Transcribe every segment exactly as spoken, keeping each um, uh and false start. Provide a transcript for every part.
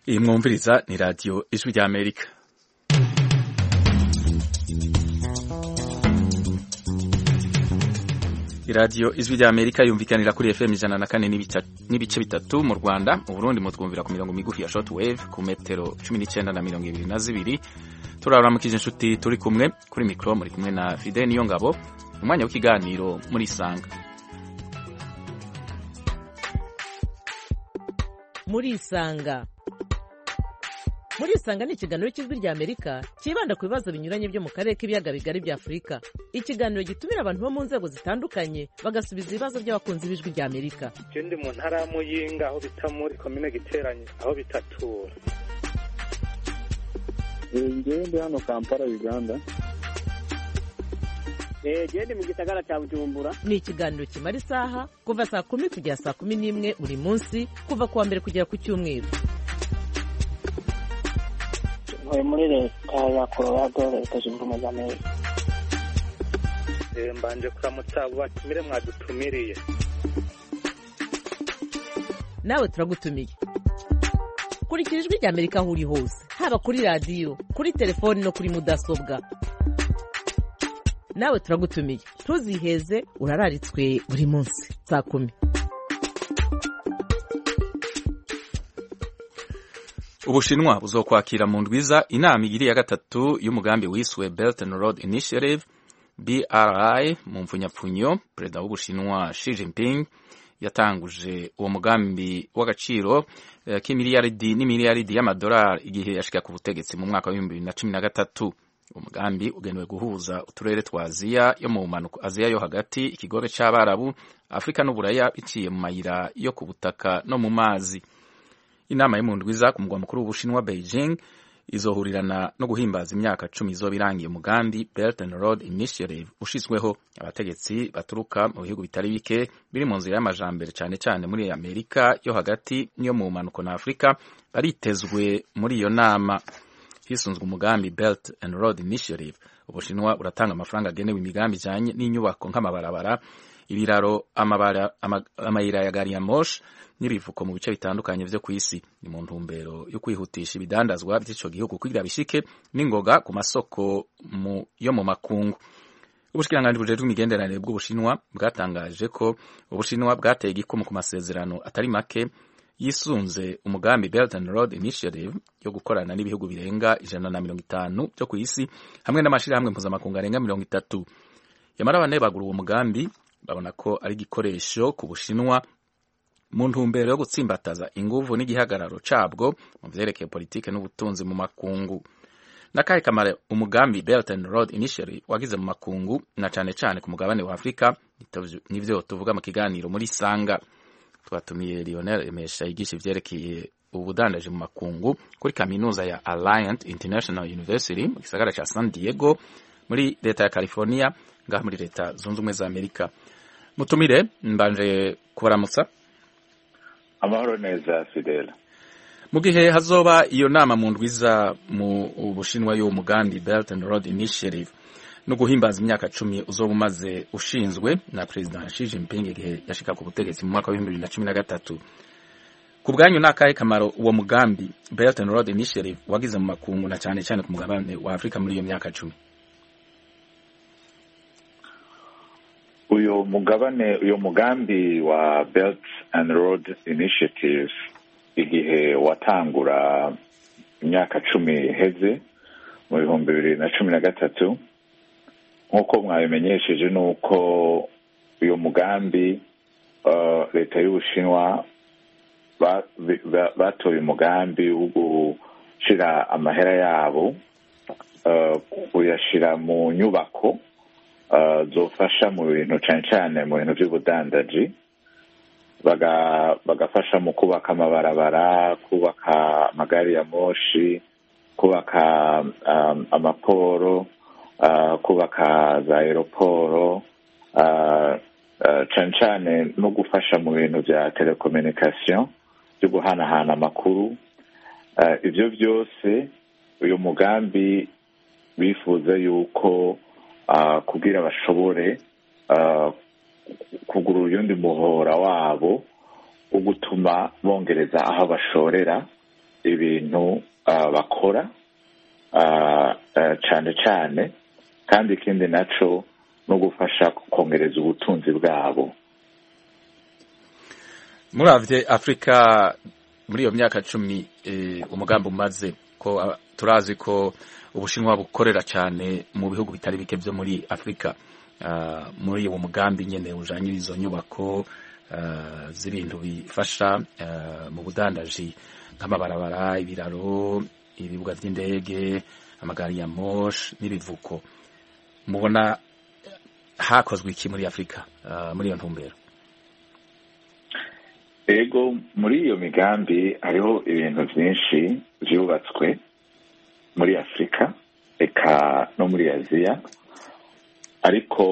Iyi mwumviriza ni radiyo ijwi rya Amerika. Iradiyo ijwi rya Amerika yumvikanira kuri F M ijana na kane n'ibice bitatu mu Rwanda, mu Burundi mutwumvira ku mirongo migufi ya shortwave ku metero cumi n'icenda na mirongo ibiri na zibiri. Turaramukije inshuti turi kumwe kuri mikro, muri kumwe na Fidel Niyongabo. Umwanya w'ikiganiro muri Isanga. Muri Isanga. Muri Isanga ni ikiganiro cy'ijwi rya Amerika kibanda ku bibazo binyuranye byo mu karere k'ibiyaga bigari bya Afurika. Ikiganiro gitumira abantu bo mu nzego zitandukanye bagasubiza ibibazo by'abakunzi b'ijwi rya Amerika. Ndi mu ntara ya Muyinga aho bita muri commune Giteranye aho bitatura. Ngewe ndi hano Kampala, Uganda. Eh, ndi mu gisagara cya Bujumbura. Ni ikiganiro kimara isaha kuva saa kumi kugera saa kumi n'imwe buri munsi, kuva kuwa mbere kugera ku cyumweru. Ntuye muri leta ya Colorado, leta zunze ubumwe za Amerika. Eh, mbanje kuramutsa abo batumire mwadutumiriye. Nawe turagutumiye. Kurikira ijwi rya Amerika aho uri hose, haba kuri radiyo, kuri telefoni no kuri mudasobwa. Nawe turagutumiye, ntuziheze, urararitswe buri munsi saa kumi. Ubushinwa buzokwakira mu ndwiza inama igiri ya gatatu y'umugambi wiswe Belt and Road Initiative B R I mu mfunyapfunyo. Perezida w'Ubushinwa Xi Jinping yatanguje uwo mugambi w'agaciro uh, k'imiliyaridi n'imiliyaridi y'amadolari igihe yashika ku butegetsi mu mwaka wa bibiri na cumi na gatatu. Umugambi ugenewe guhuza uturere twa Aziya yo mu manuko Aziya yo hagati, ikigobe c'Abarabu, Afrika n'Uburaya biciye mu mayira yo ku butaka no mu mazi. Inama y'imundwiza ku mugwa mukuru w'Ubushinwa Beijing izohurirana no guhimbaza imyaka cumi izoba irangiye umugambi Belt and Road Initiative ushizweho. Abategetsi baturuka mu bihugu bitari bike biri mu nzira y'amajambere cyane cyane muri Amerika yo hagati niyo mu manuko na Afrika baritezwe muri iyo nama. Hisunzwe umugambi Belt and Road Initiative, Ubushinwa uratanga amafaranga agenewe imigambi ijanye n'inyubako nk'amabarabara, ibiraro, amabara, amayira ya gari ya moshi n'ibivuko mu bice bitandukanye vyo kw'isi. Ni mu ntumbero yo kwihutisha ibidandazwa by'ico gihugu kugira bishike n'ingoga ku masoko mu yo mu makungu. Ubushikiranganji bujejwe imigenderanire bw'Ubushinwa bwatangaje ko Ubushinwa bwateye igikumu ku masezerano atari make yisunze umugambi Belt and Road Initiative yo gukorana n'ibihugu birenga ijana na mirongo itanu byo kw'isi hamwe n'amashirahamwe mpuzamakungu arenga mirongo itatu. Yamara bane bagura uwo mugambi babona ko ari igikoresho ku Bushinwa mu ntumbero yo gutsimbataza inguvu n'igihagararo cabwo mu vyerekeye politike n'ubutunzi mu makungu. Nakahe kamara umugambi Belt and Road Initiative wagize mu makungu na cane cane ku mugabane wa Afrika, nivyo tuvuga mu kiganiro muri Sanga. Twatumiye Lionel Emesha yigisha ivyerekeye ubudandaje mu makungu kuri kaminuza ya Alliant International University mu gisagara ca San Diego muri leta ya California ngaha muri leta zunze ubumwe za Amerika. Mutumire, mbanje kubaramutsa. Amahoro neza Fidel. Mu gihe hazoba iyo nama mu ndwiza mu Bushinwa y'uwo mugambi Belt and Road Initiative no guhimbaza imyaka cumi uzoba umaze ushinzwe na President Xi Jinping igihe yashika ku butegetsi mu mwaka wa bibiri na cumi na gatatu. Ku bwanyu nakahe kamaro uwo mugambi Belt and Road Initiative wagize mu makungu na cyane cyane ku mugabane wa Afrika muri iyo myaka cumi? Uyo mugabane uyo mugambi wa Belt and Road Initiative igihe watangura imyaka cumi heze mu bihumbi bibiri na cumi na gatatu, nk'uko mwabimenyesheje nuko uyo mugambi uh, leta y'Ubushinwa batoye umugambi wo gushira amahera yabo uh, kuyashira mu nyubako Uh, zofasha mu bintu cyane cyane mu bintu by'ubudandaji, baga bagafasha mu kubaka amabarabara, kubaka amagari ya moshi, kubaka um, amaporo, uh, kubaka za aeroporo, uh, uh, cyane cyane no gufasha mu bintu bya telecommunication byo guhanahana amakuru. Uh, ivyo byose uyu mugambi bifuza yuko Uh, kugira bashobore uh, kugura uyundi muhora wabo wo gutuma bongereza aho bashorera ibintu uh, bakora uh, uh, cyane cyane, kandi ikindi naco no gufasha kongereza ubutunzi bwabo. Muravye Afrika muri iyo myaka cumi eh, umugambi umaze ko uh, turazi ko Ubushinwa bukorera cyane mu bihugu bitari bike byo muri Afrika. Uh, muri uwo mugambi nyene ujanye izo nyubako uh, z'ibintu bifasha uh, mu budandaji nk'amabarabara, ibiraro, ibibuga by'indege, amagari ya moshi n'ibivuko. Mubona hakozwe iki muri Afrika uh, muri iyo ntumbero? Ego, muri iyo migambi hariho ibintu byinshi byubatswe muri Afrika eka no muri Aziya, ariko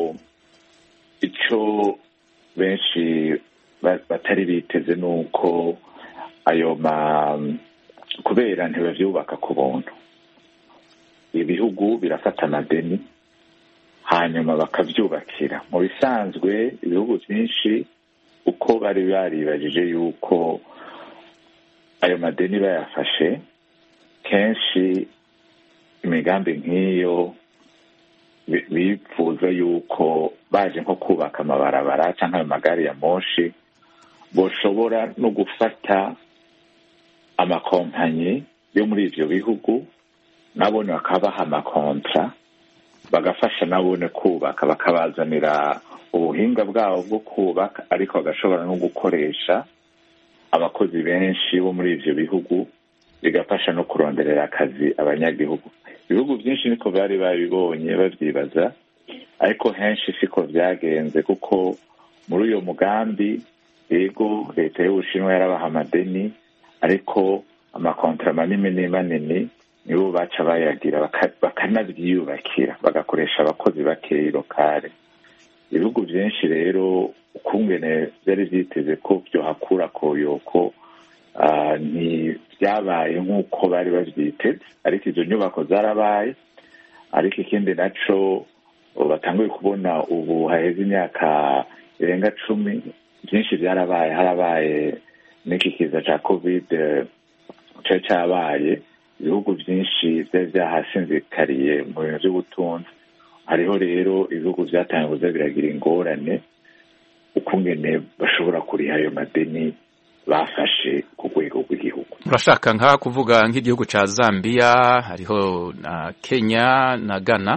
ico benshi batari biteze nuko ayo ma kubera ntibavyubaka ku buntu. Ibihugu birafata amadeni hanyuma bakavyubakira. Mu bisanzwe ibihugu byinshi uko bari baribajije yuko ayo madeni bayafashe, kenshi imigambi nk'iyo bifuza yuko baje nko kubaka amabarabara cyangwa ayo magari ya moshi boshobora no gufata amakompanyi yo muri ivyo bihugu nabone bakabaha amakontra bagafasha nabone kubaka, bakabazanira ubuhinga bwabo bwo kubaka, ariko bagashobora no gukoresha abakozi benshi bo muri ivyo bihugu, bigafasha no kuronderera akazi abanyagihugu. Ibihugu byinshi niko bari babibonye bavyibaza, ariko henshi siko vyagenze, kuko muri uyo mugambi ego leta y'Ubushinwa yarabaha amadeni, ariko amakontra manini manini nibo baca bayagira bakanavyiyubakira bagakoresha abakozi bakeyi lokale. Ibihugu byinshi rero ukungene byari vyiteze ko byo hakura koyoko Uh, ni byabaye nk'uko bari bavyiteze, ariko izo nyubako zarabaye. Ariko ikindi naco batanguye kubona ubu haheze imyaka irenga cumi, byinshi byarabaye. Harabaye n'iki kiza ca covid cari cabaye, ibihugu byinshi vyari vyahasinzikariye mu bintu vy'ubutunzi. Hariho rero ibihugu vyatangiye kuza biragira ingorane ukungene bashobora kuriha ayo madeni bafashe ku rwego rw'igihugu. Urashaka nka kuvuga nk'igihugu ca Zambia, hariho na Kenya na Ghana?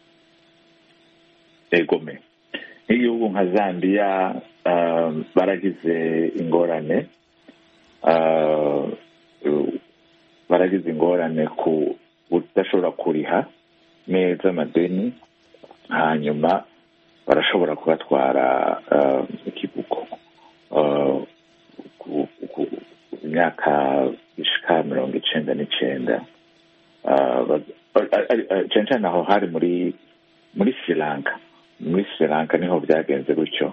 Egome, nk'igihugu nka Zambia uh, baragize ingorane uh, baragize ingorane ku budashobora kuriha neza amadeni, hanyuma barashobora kubatwara uh, ikibuko uh, imyaka ishika mirongo icenda n'icenda. Cane cane aho hari muri muri Sri Lanka. Muri Sri Lanka niho vyagenze gutyo.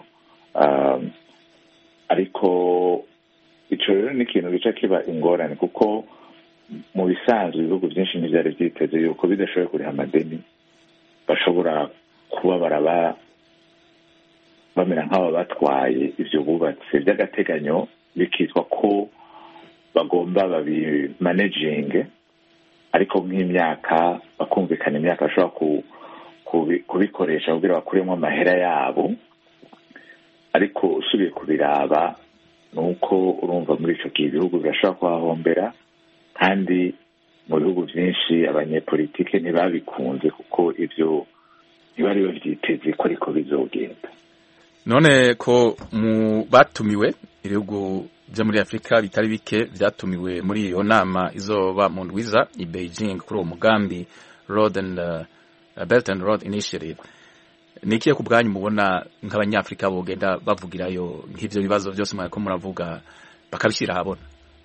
Ariko ico rero ni ikintu gica kiba ingorane, kuko mu bisanzwe ibihugu vyinshi ntivyari vyiteze yuko bidashoboye kuriha amadeni bashobora kuba baraba bamera nk'aba batwaye ivyo bubatse vy'agateganyo, bikitwa ko bagomba babimanaging, ariko nk'imyaka bakumvikana imyaka bashobora ku, kubikoresha kugira bakuremo amahera yabo. Ariko usubiye kubiraba nuko urumva muri ico gihe ibihugu birashobora kuhahombera, kandi mu bihugu vyinshi abanyepolitike ntibabikunze, kuko ivyo ntibari bavyiteze ko ariko bizogenda. None ko mu batumiwe ibihugu byo muri Afrika bitari bike vyatumiwe muri iyo nama izoba mu ndwiza i Beijing kuri uwo mugambi Road and uh, Belt and Road Initiative, nikiye ku bwanyu mubona nk'abanyafrika bogenda bavugirayo nk'ivyo bibazo byose mwako muravuga bakabishira habona?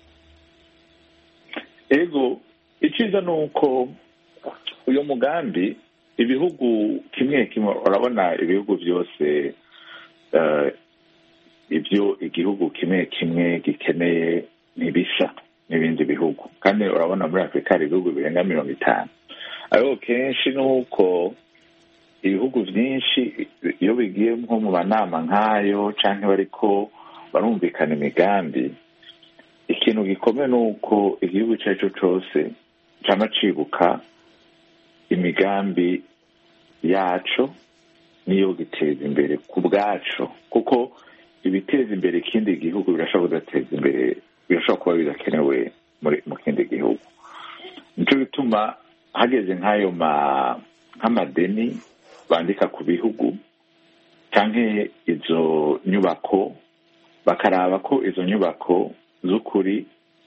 Ego, iciza nuko uyo mugambi ibihugu kimwe kimwe, urabona ibihugu byose uh, ibyo igihugu kimwe kimwe gikeneye nibisha n'ibindi bihugu, kandi urabona muri Afrika hari ibihugu birenga mirongo itanu. Ariko kenshi nuko ibihugu byinshi iyo bigiye nko mu manama nk'ayo canke bariko barumvikana imigambi, ikintu gikomeye ni uko igihugu icyo ari cyo cyose cyama cibuka imigambi yaco niyo giteza imbere ku bwaco, kuko ibiteza imbere ikindi gihugu birashobora kudateza imbere, birashobora kuba bidakenewe mu kindi gihugu. Nico bituma hageze nk'ayo nk'amadeni bandika ku bihugu canke izo nyubako, bakaraba ko izo nyubako z'ukuri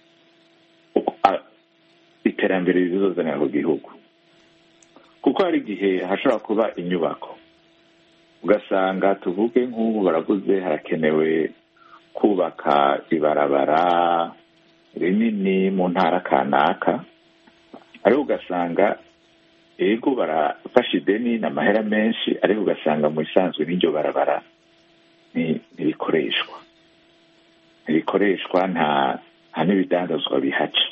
iterambere rizozanira ku gihugu. Kuko hari igihe hashobora kuba inyubako ugasanga tuvuge nk'ubu baravuze harakenewe kubaka ibarabara rinini mu ntara kanaka, ariko ugasanga ego barafashe ideni n'amahera menshi, ariko ugasanga mu isanzwe n'iryo barabara ntirikoreshwa ntirikoreshwa nta nta n'ibidandazwa bihaca.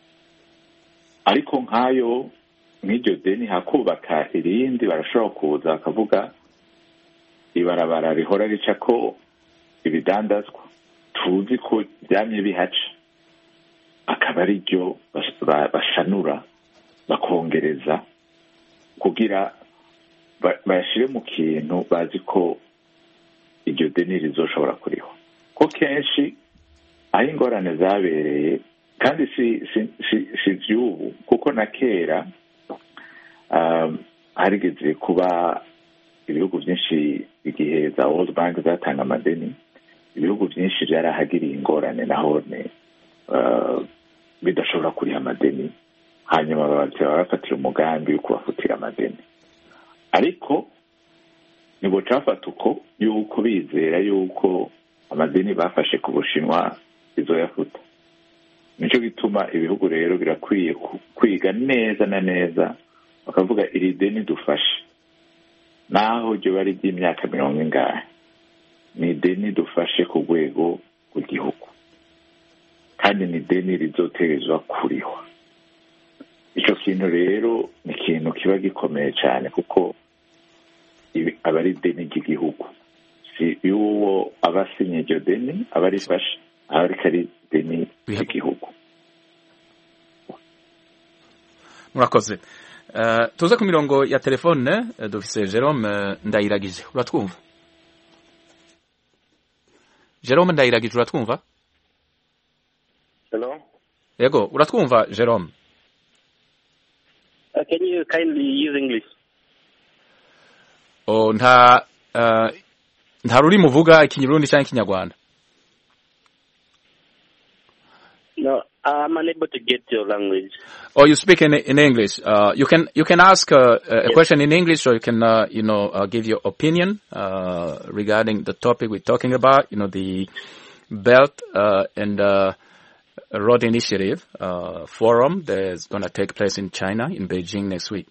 Ariko nk'ayo nk'iryo deni hakubaka irindi, barashobora kuza bakavuga ibarabara rihora rica ko ibidandazwa tuzi ko byamye bihaca, akaba ari ryo basanura bakongereza kugira bayashire mu kintu bazi ko iryo deni rizoshobora kuriho. Ko kenshi aho ingorane zabereye, kandi si si si, si vyubu, kuko na kera um, harigeze kuba ibihugu byinshi igihe za World Bank zatanga amadeni, ibihugu byinshi byarahagiriye ingorane nahone uh, bidashobora kuriha amadeni, hanyuma bafatira umugambi wo kubafutira amadeni. Ariko nibo cafata uko yuko bizera yuko amadeni bafashe ku Bushinwa bizoyafuta. Nico gituma ibihugu rero birakwiye kwiga neza na neza, bakavuga iri deni dufashe naho ryo bari ry'imyaka mirongo ingahe, ni deni dufashe ku rwego rw'igihugu, kandi ni deni rizoterezwa kurihwa. Ico kintu rero ni ikintu kiba gikomeye cyane, kuko aba ari deni ry'igihugu, si y'uwo abasinye iryo deni aba arifashe, aba ariko ari deni ry'igihugu. Murakoze. Uh, tuze ku mirongo ya telefone uh, dufise Jerome uh, Ndayiragije. Uratwumva? Jerome Ndayiragije, uratwumva? Hello? Yego, uratwumva Jerome? Uh, can you kindly use English? Oh, nta uh, nta ruri muvuga ikinyurundi cyangwa ikinyarwanda? No, I'm unable to get your language. Oh, you speak in in English. Uh, you can you can ask uh, a yes. question in English, or you can uh, you know uh, give your opinion uh, regarding the topic we're talking about. You know, the Belt uh, and uh, Road Initiative uh, forum that's going to take place in China, in Beijing next week.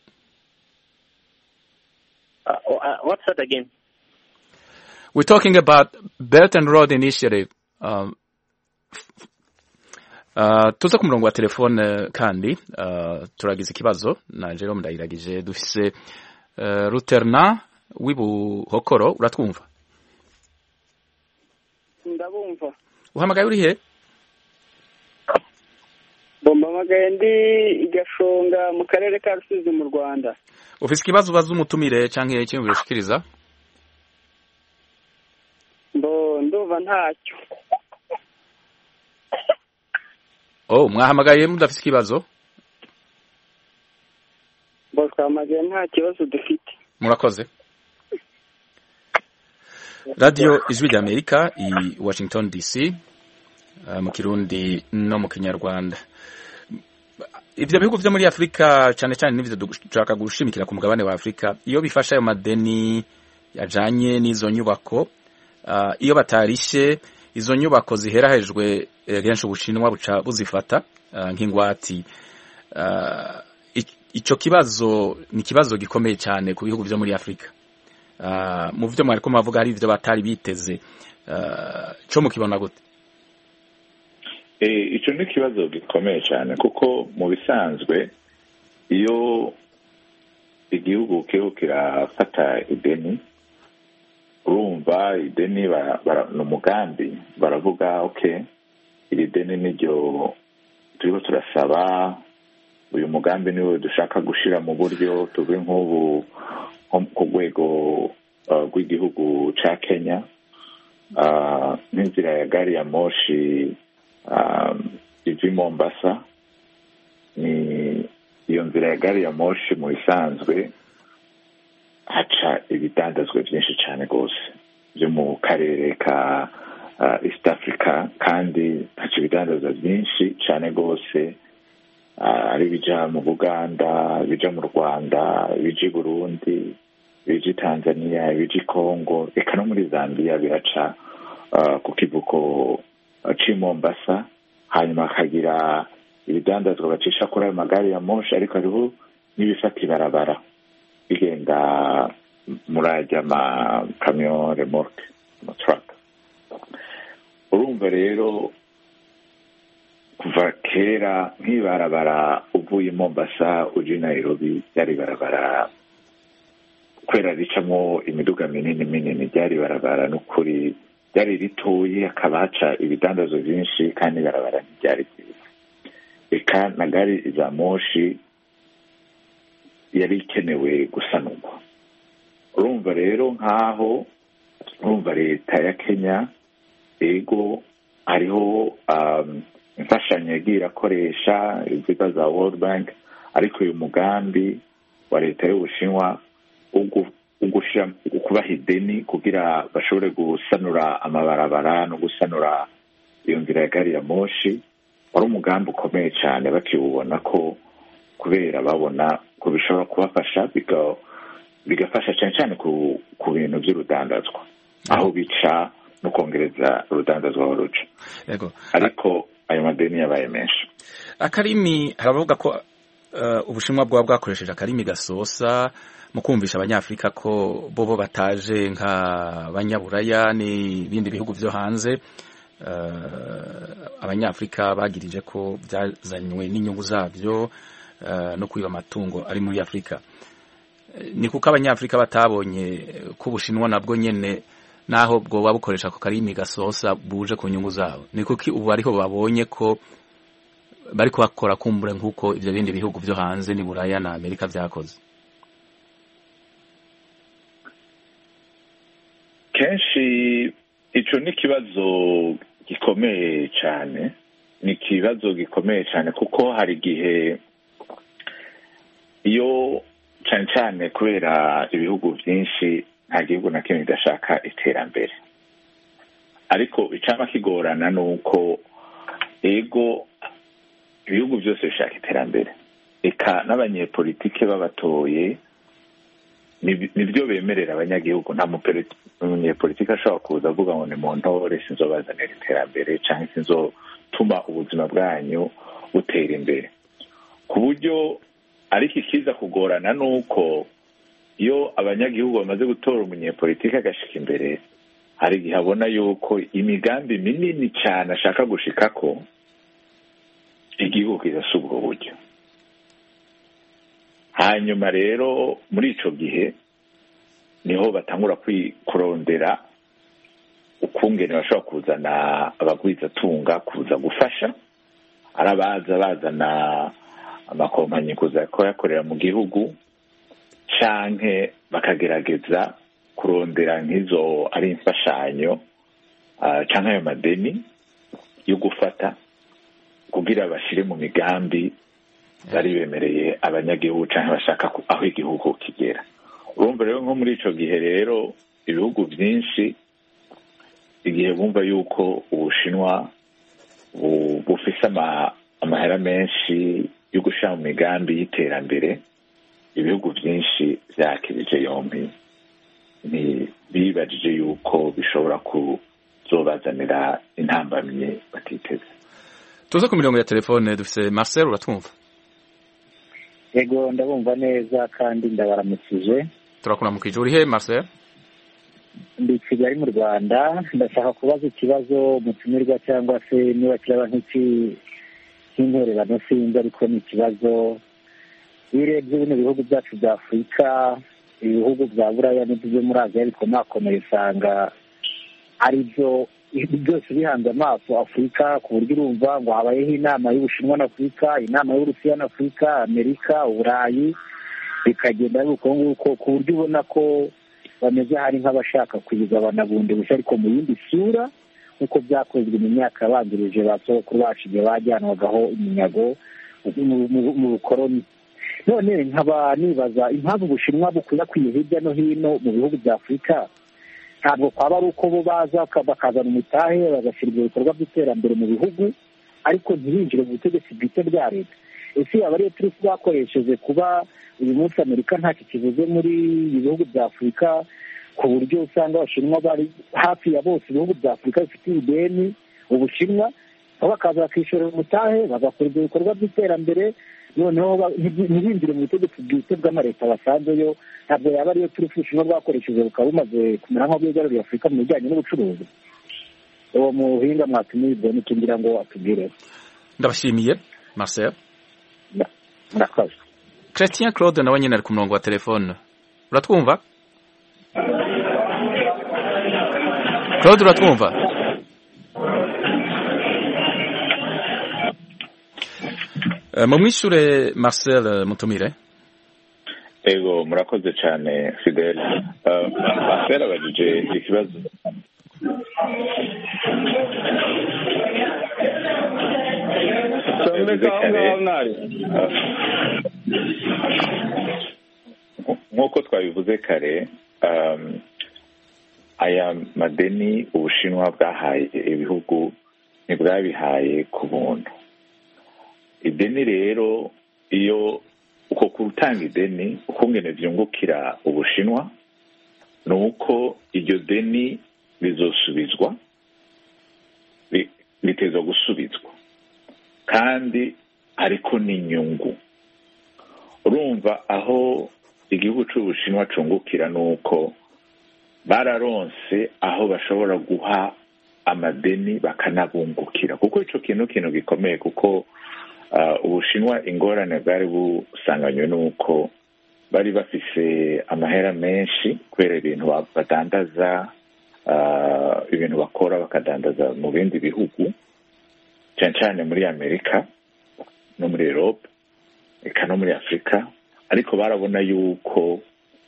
Uh, uh, what's that again? We're talking about Belt and Road Initiative. Um, Uh, tuza ku murongo wa telefone kandi uh, turagize ikibazo na Jerome Ndayiragije. Dufise uh, Ruterna w'ibuhokoro. Uratwumva? Ndabumva. Uhamagaye uri he? Bombamagaye ndi igashonga mu karere ka Rusizi mu Rwanda. Ufise ikibazo baza umutumire canke ikintu bishikiriza? Mbo ndumva ntacyo. Oh, mwahamagaye mudafise ikibazo? Bo twamagaye nta kibazo dufite. Murakoze. Radio Ijwi ry'Amerika i Washington D C uh, mu Kirundi no mu Kinyarwanda. Ivyo bihugu vyo muri Afrika cyane cyane n'ivyo dushaka gushimikira ku mugabane wa Afrika, iyo bifasha ayo madeni yajanye n'izo nyubako, uh, iyo batarishe izo nyubako ziherahejwe genshi Ubushinwa buca buzifata uh, nk'ingwati. Uh, ico kibazo ni kibazo gikomeye cyane ku bihugu vyo muri Afrika. Uh, mu vyo mwariko mavuga hari ivyo batari biteze, uh, cyo mukibona gute? Eh, ico ni kibazo gikomeye cyane, kuko mu bisanzwe iyo igihugu kero kirafata ideni, urumva ideni n'umugambi baravuga okay, iri deni niryo turiko turasaba. Uyu mugambi niwe dushaka gushira mu buryo tuve nk'ubu ku rwego rw'igihugu ca Kenya, n'inzira ya gari ya moshi ivi Mombasa. Ni iyo nzira ya gari ya moshi mu isanzwe haca ibidandazwa byinshi cyane rwose byo mu karere ka East Africa, kandi haca ibidandazwa byinshi cyane rwose, ari bija mu Buganda, bija mu Rwanda, bija i Burundi, bija i Tanzania, bija i Congo, eka no muri Zambia biraca ku kivuko c'i Mombasa. Hanyuma akagira ibidandazwa bacisha kuri ayo magari ya moshi, ariko hariho n'ibifata ibarabara bigenda muri ajya amakamyo remorke, amatraka. Urumva rero kuva kera nk'ibarabara uvuye Mombasa uja i Nairobi ryari barabara kwera ricamo imiduga minini minini, ryari barabara n'ukuri ryari ritoye, hakaba haca ibidandazo byinshi kandi barabara ntiryari byiza. Eka na gari za moshi yari ikenewe gusanurwa. Urumva rero nk'aho urumva leta ya Kenya ego hariho imfashanyo yagiye irakoresha iziba za World Bank, ariko uyu mugambi wa leta y'Ubushinwa ugushira kubaha ideni kugira bashobore gusanura amabarabara no gusanura iyo nzira ya gari ya moshi wari umugambi ukomeye cyane, bakiwubona ko kubera babona ko bishobora kubafasha bigafasha cyane cyane ku bintu by'urudandazwa, aho bica no kongereza urudandazwa aho ruca. Ariko ayo madeni yabaye menshi. Akarimi haravuga ko uh, Ubushinwa bwa bwakoresheje akarimi gasosa mu kumvisha abanyafrika ko bobo bataje nk'abanyaburaya n'ibindi bihugu byo hanze. Uh, abanyafrika bagirije ko byazanywe n'inyungu zabyo uh, no kwiba amatungo ari muri Afrika. Ni kuko abanyafrika batabonye ko Ubushinwa nabwo nyene naho bwo babukoresha ko karimi gasosa buje ku nyungu zabo. Ni kuki ubu ariho babonye ko bari kubakora kumbure nk'uko ivyo bindi bihugu byo hanze ni Buraya na Amerika vyakoze. Kenshi ico ni kibazo gikomeye cyane, ni kibazo gikomeye cyane kuko hari gihe iyo cyane cyane kubera ibihugu byinshi nta gihugu na kimwe kidashaka iterambere, ariko icama kigorana nuko ego ibihugu byose bishaka iterambere, eka n'abanyepolitike babatoye nibyo bemerera abanyagihugu. Nta munyepolitike ashobora kuza avuga ngo ni mu ntore sinzobazanira iterambere cyangwa sinzotuma ubuzima bwanyu butera imbere, ku buryo ariko ikiza kugorana nuko iyo abanyagihugu bamaze gutora umunyepolitike agashika imbere, hari igihe abona yuko imigambi minini cyane ashaka gushikako igihugu kidasa ubwo buryo. Hanyuma rero muri ico gihe niho batangura kurondera ukungene bashobora kuzana abagwizatunga kuza gufasha, arabaza bazana amakompanyi kuza kuyakorera mu gihugu, canke bakagerageza kurondera nk'izo ari imfashanyo uh, canke ayo madeni yo gufata kugira bashire mu migambi bari bemereye abanyagihugu canke bashaka aho igihugu kigera. Urumva rero nko muri ico gihe rero ibihugu byinshi igihe bumva yuko Ubushinwa bufise amahera menshi yo gushira mu migambi y'iterambere, ibihugu byinshi vyakirije yombi, ni bibajije yuko bishobora kuzobazanira intambamye batiteze. Tuza ku mirongo ya telefone dufise Marcel, uratwumva? Yego ndabumva neza kandi ndabaramukije. Turakuramukije. Uri he Marcel? Ndi Kigali mu Rwanda. Ndashaka kubaza ikibazo mutumirwa cyangwa se niba kiraba nk'iki cy'intererano sinzi, ariko ni ikibazo birebye bino bihugu byacu bya Afurika, ibihugu bya Buraya n'ibyo muri Aziya bikomakomeye usanga ari byo byose bihanze amaso Afurika, ku buryo urumva ngo habayeho inama y'Ubushinwa na Afurika, inama y'Uburusiya na Afurika, Amerika, Uburayi, bikagenda uko nguko, ku buryo ubona ko bameze hari nk'abashaka kuyigabana bundi bushya ariko mu yindi sura nk'uko byakozwe mu myaka yabanjirije ba sokuru bacu igihe bajyanwagaho iminyago mu bukoroni. None nkaba nibaza impamvu Ubushinwa bukwirakwiye hirya no hino mu bihugu bya Afurika, ntabwo kwaba ari uko bo baza bakazana umutahe bagashyira ibyo bikorwa by'iterambere mu bihugu ariko ntibinjire mu butegetsi bwite bwa leta. Ese yaba ariyo turi bakoresheje kuba uyu munsi Amerika ntacyo kivuze muri ibi bihugu bya Afurika, ku buryo usanga Abashinwa bari hafi ya bose ibihugu bya Afurika bifite ideni Ubushinwa, aho bakaza bakishorera umutahe bagakora ibyo bikorwa by'iterambere, noneho ntibinjire mu butegetsi bwite bw'amaleta basanzeyo. Ntabwo yaba ariyo turi Ubushinwa bwakoresheje bukaba bumaze kumera nk'aho bwigaruriye Afurika mu bijyanye n'ubucuruzi. Uwo muhinga mwatumiye ideni tugira ngo atubwire. Ndabashimiye Marcel. Murakoze. Christian Claude nawe nyine ari ku murongo wa telefone. Uratwumva? Claude uratwumva? Mu mwishure Marcel Mutumire. Ego murakoze cyane Fidel. Marcel abajije ikibazo. Nk'uko twabivuze kare, aya madeni Ubushinwa bwahaye ibihugu ntibwabihaye ku buntu. Ideni rero iyo uko gutanga ideni ukungene vyungukira Ubushinwa ni uko iryo deni bizosubizwa, bitezwa gusubizwa kandi ariko n'inyungu. Urumva aho igihugu c'Ubushinwa cungukira nuko bararonse aho bashobora guha amadeni bakanabungukira, kuko ico kintu kintu gikomeye, kuko uh, Ubushinwa ingorane bwari busanganywe nuko bari bafise amahera menshi kubera ibintu badandaza, uh, ibintu bakora bakadandaza mu bindi bihugu cyane cyane muri Amerika no muri Europe eka no muri Afrika, ariko barabona yuko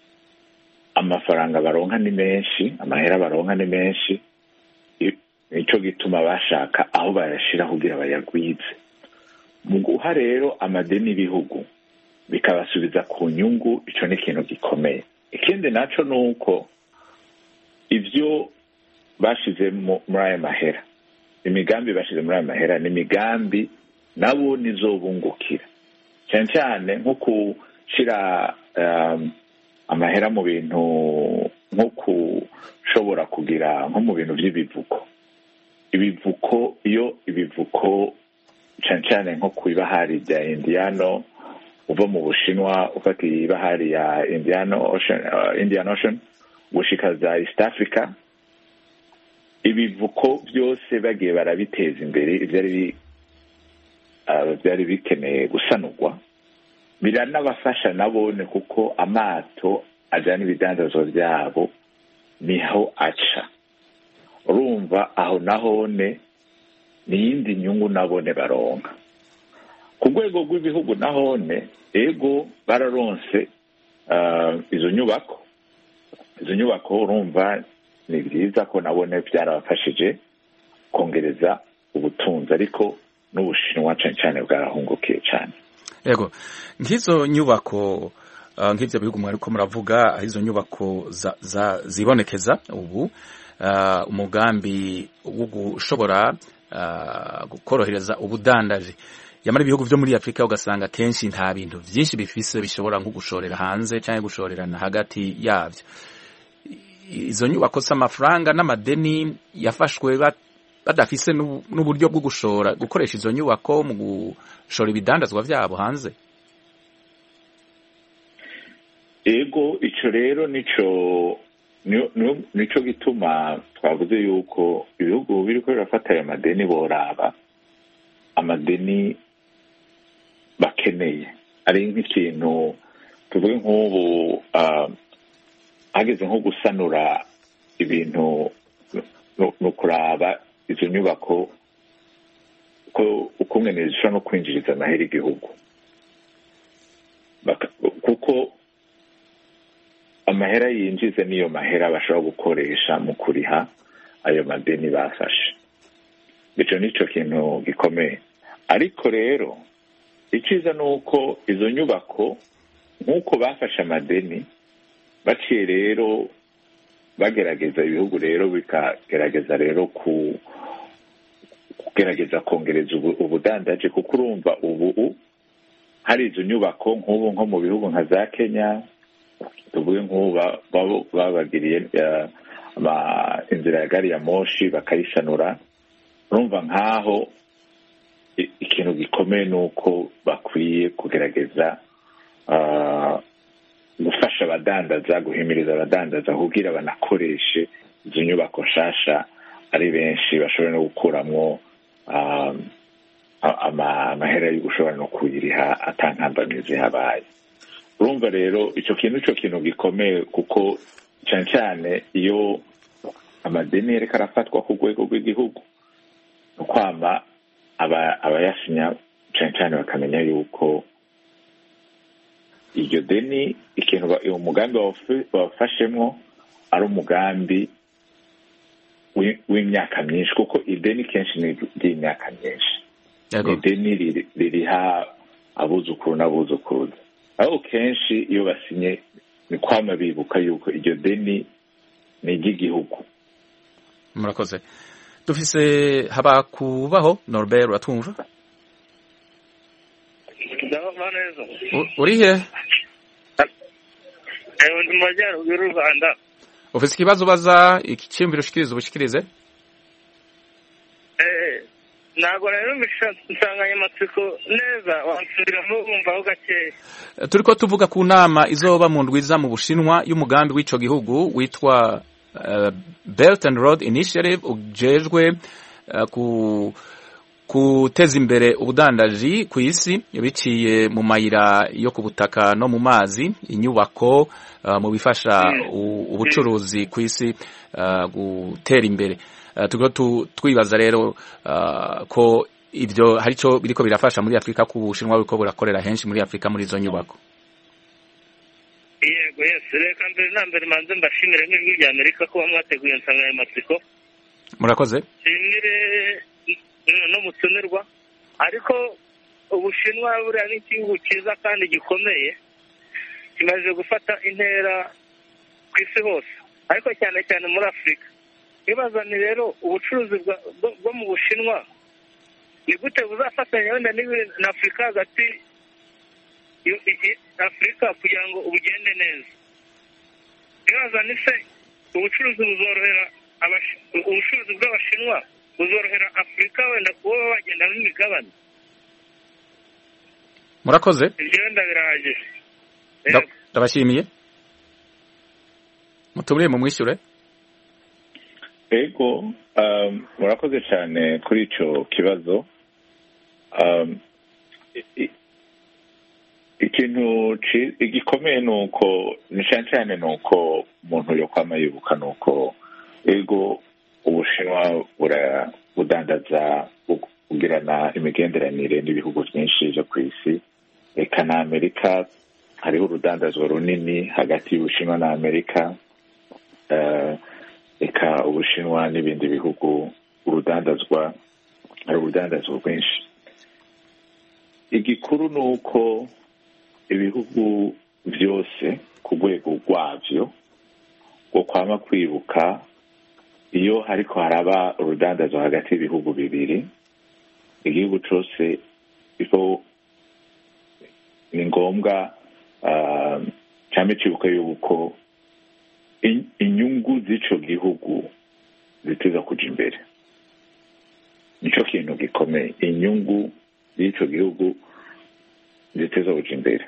amafaranga baronka ni menshi, amahera baronka ni menshi, nico gituma bashaka aho bayashira kugira bayagwize. Mu guha rero amadeni ibihugu bikabasubiza ku nyungu, ico ni ikintu gikomeye. Ikindi naco nuko ivyo bashize muri aya mahera, imigambi bashize muri aya mahera ni imigambi nabo nizobungukira, cyane cyane nko kushira um, amahera mu bintu nko kushobora kugira nko mu bintu by'ibivuko. Ibivuko, iyo ibivuko cyane cyane nko kwibahari rya Indiano uva mu Bushinwa ufata ibahari ya Indian Ocean, uh, Indian Ocean gushika za East Africa, ibivuko byose bagiye barabiteza imbere, ivyari uh, byari bikeneye gusanurwa, biranabafasha nabone kuko amato ajana ibidandazwa byabo niho aca. Urumva aho nahone niyindi nyungu nabone baronka. Ku rwego rw'ibihugu nahone ego bararonse uh, izo nyubako izo nyubako urumva ni byiza ko nabone byarabafashije kongereza ubutunzi, ariko n'Ubushinwa cyane cyane bwarahungukiye cyane. Ego nk'izo nyubako uh, nk'ibyo bihugu mwariko muravuga, izo nyubako za, za zibonekeza ubu uh, umugambi wo gushobora uh, gukorohereza ubudandaji, yamara ibihugu byo muri Afrika ugasanga kenshi nta bintu byinshi bifise bishobora nko gushorera hanze cyangwa gushorerana hagati yavyo. Izo nyubako z'amafaranga n'amadeni yafashwe badafise n'uburyo bwo gushora gukoresha izo nyubako mu gushora ibidandazwa byabo hanze. Ego ico rero nico nico gituma twavuze yuko ibihugu biriko birafata ayo madeni boraba amadeni bakeneye, ari nk'ikintu tuvuge nk'ubu uh, hageze nko gusanura ibintu ni ukuraba izo nyubako uko mwene zishobora no kwinjiriza amahera igihugu, kuko amahera yinjiza niyo mahera bashobora gukoresha mu kuriha ayo madeni bafashe. Icyo ni cyo kintu gikomeye. Ariko rero icyiza ni uko izo nyubako nk'uko bafashe amadeni baciye rero bagerageza, ibihugu rero bikagerageza rero ku kugerageza kongereza ubudandaje, kuko urumva ubu hari izo nyubako nk'ubu nko mu bihugu nka za Kenya, tuvuge nk'ubu babagiriye inzira ya gari ya moshi bakayisanura. Urumva nk'aho ikintu gikomeye ni uko bakwiye kugerageza gufasha abadandaza, guhimiriza abadandaza kugira banakoreshe izo nyubako nshasha ari benshi, bashobora no gukuramo amahera yo gushobora no kuyiriha atankambamizi habaye. Urumva rero icyo kintu cyo kintu gikomeye, kuko cyane cyane iyo amadeni yereka arafatwa ku rwego rw'igihugu, kwama abayasinya cyane cyane bakamenya yuko iryo deni ikintu umugambi bawufashemo ari umugambi w'imyaka myinshi, kuko ideni kenshi ni ry'imyaka myinshi. Ideni ririha abuzukuru n'abuzukuruza, aho kenshi iyo basinye ni kwama bibuka yuko iryo deni ni iry'igihugu. Murakoze. Dufise Habakubaho Norbert, uratwumva? Uri he? Ewe ndi majyaruguru y'u Rwanda. Ufise ikibazo baza ikimbiro ushikirize ubushikirize? Eh, ntabwo rero insanganyamatsiko neza, wansubiramo wumvaho gakeya. Turiko tuvuga ku nama izoba mu ndwiza mu Bushinwa y'umugambi w'ico gihugu witwa uh, Belt and Road Initiative, ujejwe uh, ku kuteza imbere ubudandaji ku isi biciye mu mayira yo ku butaka no mu mazi, inyubako uh, mu bifasha ubucuruzi ku isi uh, gutera imbere. Uh, tugo twibaza rero uh, ko ivyo harico biriko birafasha muri Afrika, ku Bushinwa biko burakorera henshi muri Afrika muri izo nyubako. Yego, yes, reka mbere na mbere manze mbashimire n'ijwi rya Amerika ko bamwateguye insanganyamatsiko. Murakoze. Shimire no mutumirwa, ariko Ubushinwa buriya ni igihugu cyiza kandi gikomeye, kimaze gufata intera ku isi hose, ariko cyane cyane muri Afurika. Ibaza ni rero ubucuruzi bwo mu Bushinwa ni gute buzafatanya wenda na Afurika hagati Afurika kugira ngo ubugende neza. Ibaza ni se ubucuruzi buzorohera ubucuruzi bw'Abashinwa buzorohera Afurika wenda kuba bagenda mu migabane. Murakoze. Igenda birahagije. Ndabashimiye. Mutubure mu mwishyure. Ego, um, murakoze cyane kuri ico kibazo. Um, ikintu igikomeye nuko ni cyane nuko umuntu yo kwama yibuka nuko ego Ubushinwa budandaza bugirana imigenderanire n'ibihugu byinshi byo ku isi, eka na Amerika hariho urudandazwa runini hagati y'Ubushinwa na Amerika, eka Ubushinwa n'ibindi bihugu urudandazwa hari urudandazwa rwinshi. Igikuru ni uko ibihugu byose ku rwego rwabyo ngo kwama kwibuka iyo hariko haraba urudandazwa hagati y'ibihugu bibiri, igihugu cyose iko ni ngombwa uh, cyane cibuka yuko in, inyungu z'ico gihugu ziteza kuja imbere. Nico kintu gikomeye, inyungu z'ico gihugu ziteza kuja imbere.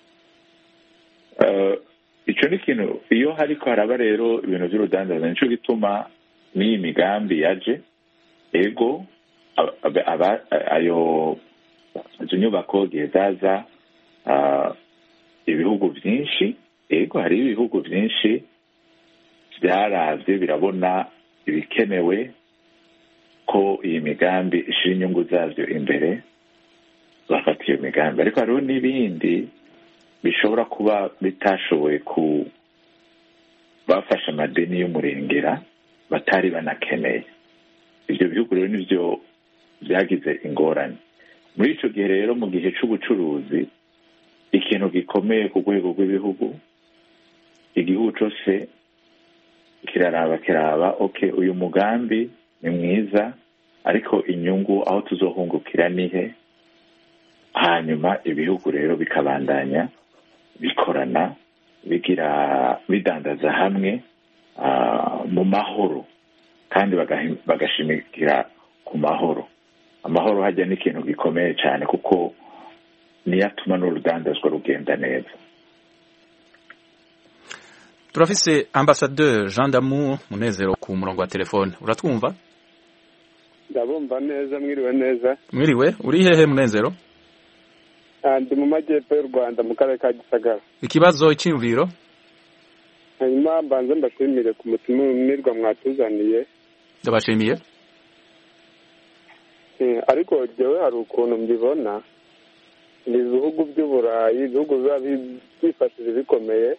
Uh, ico ni kintu iyo hariko haraba rero ibintu by'urudandaza, nico gituma n'iyi migambi yaje. Ego aba ayo izo nyubako gihezaza uh, ibihugu byinshi, ego hari ibihugu byinshi byaravye birabona ibikenewe ko iyi migambi ishira inyungu zavyo imbere bafata iyo migambi, ariko hariho n'ibindi bishobora kuba bitashoboye ku bafashe amadeni y'umurengera batari banakeneye. Ibyo bihugu rero nivyo byagize ingorane. Muri ico gihe rero mu gihe c'ubucuruzi ikintu gikomeye ku rwego rw'ibihugu, igihugu cose kiraraba kiraba okay, uyu mugambi ni mwiza ariko inyungu aho tuzohungukira nihe, hanyuma ibihugu rero bikabandanya bikorana bigira bidandaza hamwe uh, mu mahoro kandi bagashimikira ku mahoro. Amahoro hajya ni ikintu gikomeye cyane kuko niyo atuma n'urudandazwa rugenda neza. Turafise Ambassadeur Jean d'Amour Munezero ku murongo wa telefone. Uratwumva? Ndabumva neza. Mwiriwe neza. Mwiriwe, uri hehe Munezero? Ndi mu majyepfo y'u Rwanda mu karere ka Gisagara. Ikibazo icyumviro? Hanyuma mbanze mbashimire ku mutumirwa mwatuzaniye. Ndabashimiye. Ariko jewe hari ukuntu mbibona, ni ibihugu by'Uburayi, ibihugu biba byifashije bikomeye,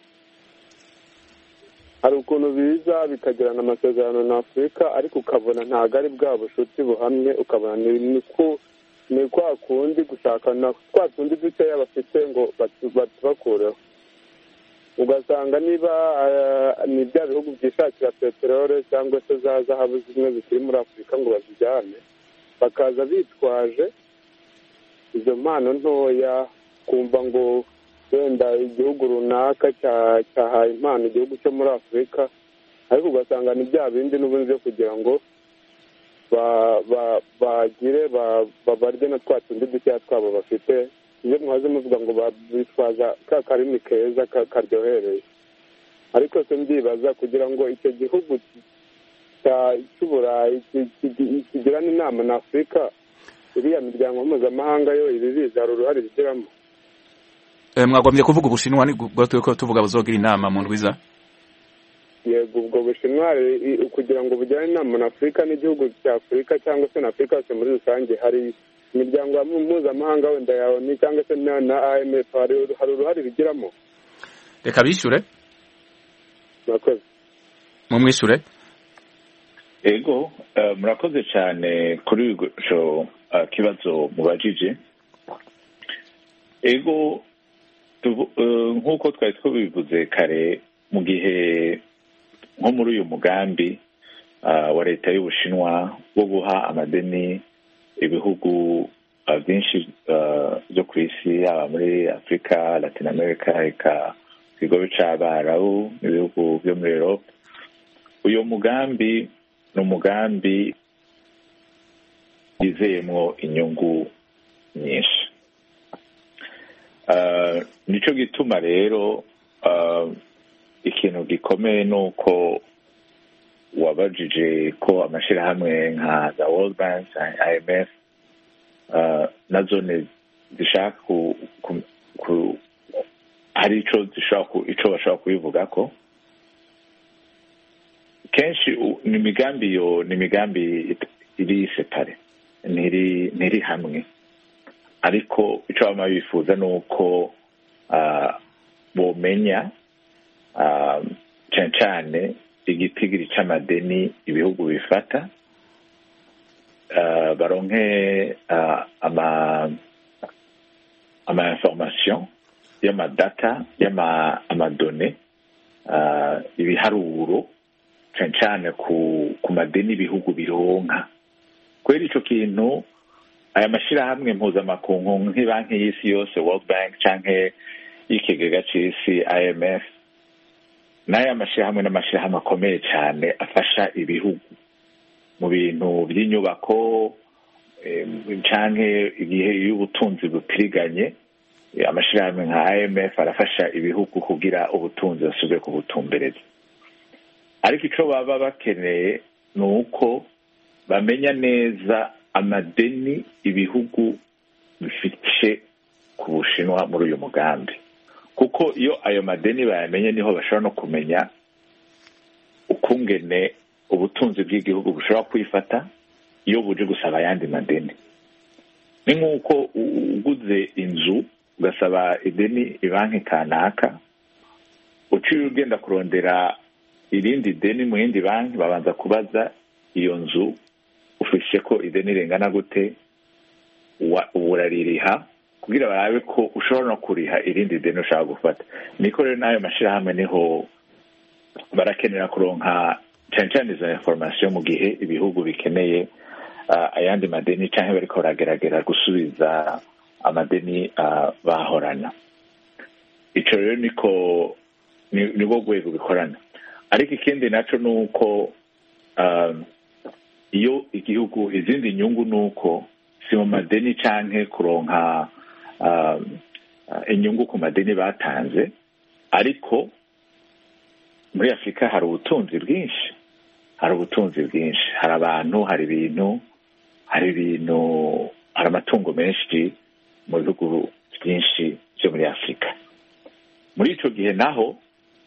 hari ukuntu biza bikagirana amasezerano na Afurika, ariko ukabona ntabwo ari bwa bushuti buhamye, ukabona ni ni kwa kundi gushakana twa tundi dukeya bafite ngo batubakureho. Ugasanga niba ni bya bihugu byishakira peteroli cyangwa se za zahabu zimwe zikiri muri Afurika ngo bazijyane, bakaza bitwaje izo mpano ntoya, kumva ngo wenda igihugu runaka cyahaye impano igihugu cyo muri Afurika, ariko ugasanga ni bya bindi n'ubundi byo kugira ngo bagire babarye na twa tundi dukeya twabo bafite. Iyo mwaze muvuga ngo bitwaza ka karimi keza karyohereye, ariko se ndibaza kugira ngo icyo gihugu cy'Uburayi kigirana inama na Afurika, iriya miryango mpuzamahanga yo ibibizi hari uruhare bigiramo. Mwagombye kuvuga Ubushinwa, ni bwo turiko tuvuga buzogira inama mu ndwiza. Yego, ubwo Bushinwa kugira ngo bugirane inama na Afurika n'igihugu cya Afurika cyangwa se na Afurika yose muri rusange, hari imiryango mpuzamahanga wenda yawe ni cyangwa se na I M F hari uruhare bigiramo. Reka bishyure. Murakoze. Mumwishyure. Ego, murakoze cyane kuri ico kibazo mubajije. Ego, nk'uko twari twabivuze kare, mu gihe nko muri uyu mugambi wa leta y'Ubushinwa wo guha amadeni ibihugu byinshi byo ku isi, yaba muri Afurika, Latin America, eka ibigo c'Abarabu n'ibihugu byo muri Europe, uyu mugambi ni umugambi yizeyemwo inyungu nyinshi. Nico gituma rero ikintu gikomeye nuko wabajije ko amashirahamwe nka the World Bank, I M F nazo zishaka hari ico zishaka ico bashaka kubivuga ko kenshi ni imigambi yo ni imigambi iri separe, ntiri ntiri hamwe, ariko ico bama bifuza nuko bomenya cyane cyane igitigiri c'amadeni ibihugu bifata, baronke ama ama information y'ama data y'ama amadone ibiharuro cyane cyane ku ku madeni ibihugu bironka. Kweri ico kintu aya mashirahamwe mpuzamakungu nk'ibanki y'isi yose World Bank canke y'ikigega c'isi I M F, n'aya mashirahamwe n'amashirahamwe akomeye cyane afasha ibihugu mu bintu by'inyubako canke igihe y'ubutunzi butiriganye, amashirahamwe nka I M F arafasha ibihugu kugira ubutunzi basubire kubutumbereza. Ariko ico baba bakeneye ni uko bamenya neza amadeni ibihugu bifite ku Bushinwa muri uyu mugambi, kuko iyo ayo madeni bayamenye niho bashobora no kumenya ukungene ubutunzi bw'igihugu bushobora kwifata iyo buje gusaba ayandi madeni. Ni nk'uko uguze inzu ugasaba ideni ibanki kanaka, uciye ugenda kurondera irindi deni mu yindi banki, babanza kubaza iyo nzu ufishe ko ideni ringana gute, uraririha kugira barabe ko ushobora no kuriha irindi deni ushaka gufata. Niko rero n'ayo mashirahamwe niho barakenera kuronka cyane cyane izo information mu gihe ibihugu bikeneye uh, ayandi madeni cyangwa bariko barageragera gusubiza amadeni uh, bahorana. Ico rero niko nibwo rwego bikorana. Ariko ikindi naco nuko uh, iyo igihugu izindi nyungu nuko si mu madeni canke kuronka uh, inyungu ku madeni batanze, ariko muri Afrika hari ubutunzi bwinshi, hari ubutunzi bwinshi, hari abantu, hari ibintu, hari ibintu, hari amatungo menshi mu bihugu byinshi byo muri Afrika. Muri ico gihe naho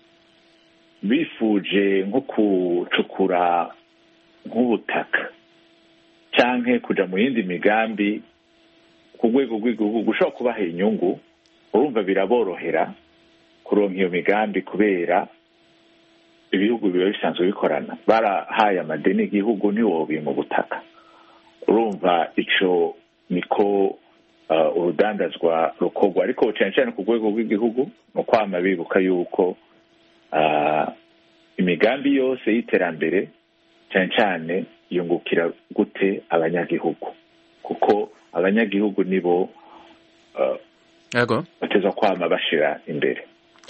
bifuje nko kucukura nk'ubutaka canke kuja mu yindi migambi ku rwego rw'igihugu gushobora kubaha inyungu, urumva biraborohera kuronka iyo migambi kubera ibihugu biba bisanzwe bikorana. Barahaye amadeni igihugu ntiwobi mu butaka, urumva ico niko uh, urudandazwa rukorwa. Ariko cyane cyane ku rwego rw'igihugu no kwama bibuka yuko uh, imigambi yose y'iterambere cyane cyane yungukira gute abanyagihugu, kuko abanyagihugu nibo uh, bateza kwama bashira imbere.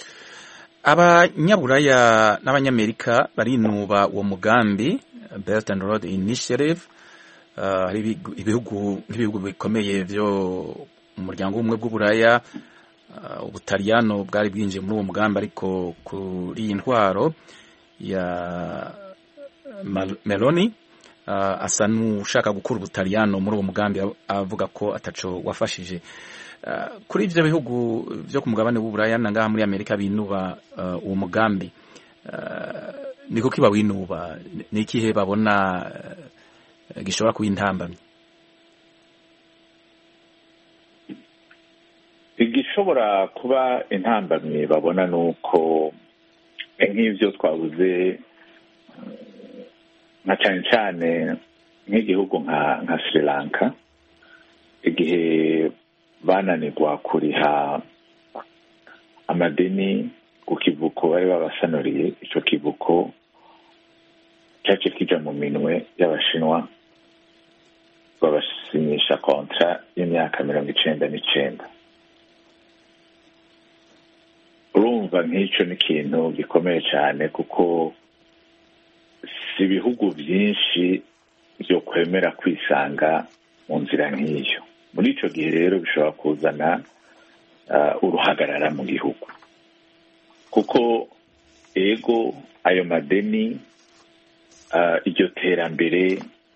Abanyaburaya n'abanyamerika barinuba uwo mugambi Belt and Road Initiative. Hari uh, ibihugu nk'ibihugu bikomeye byo mu muryango w'ubumwe bw'uburaya, uh, Ubutaliyano bwari bwinjiye muri uwo mugambi, ariko kuri iyi ntwaro ya Meloni uh, asa n'ushaka gukura Ubutaliyano muri uwo mugambi, avuga ko ataco wafashije. Uh, kuri ivyo bihugu byo ku mugabane w'uburaya na ngaha muri Amerika binuba uh, uwo mugambi, uh, niko kiba winuba, ni ikihe babona uh, gishobora kuba intambamyi? Igishobora kuba intambamyi babona nuko nk'ivyo twabuze nka cyane cyane nk'igihugu nka nka Sri Lanka, igihe bananirwa kuriha amadeni ku kivuko bari babasanuriye, ico kivuko cyaje kija mu minwe y'Abashinwa babasinyisha kontra y'imyaka mirongo icenda n'icenda. Urumva nk'icyo ni ikintu gikomeye cyane, kuko si ibihugu byinshi byo kwemera kwisanga mu nzira nk'iyo. Muri icyo gihe rero bishobora kuzana uh, uruhagarara mu gihugu, kuko ego ayo madeni uh, iryo terambere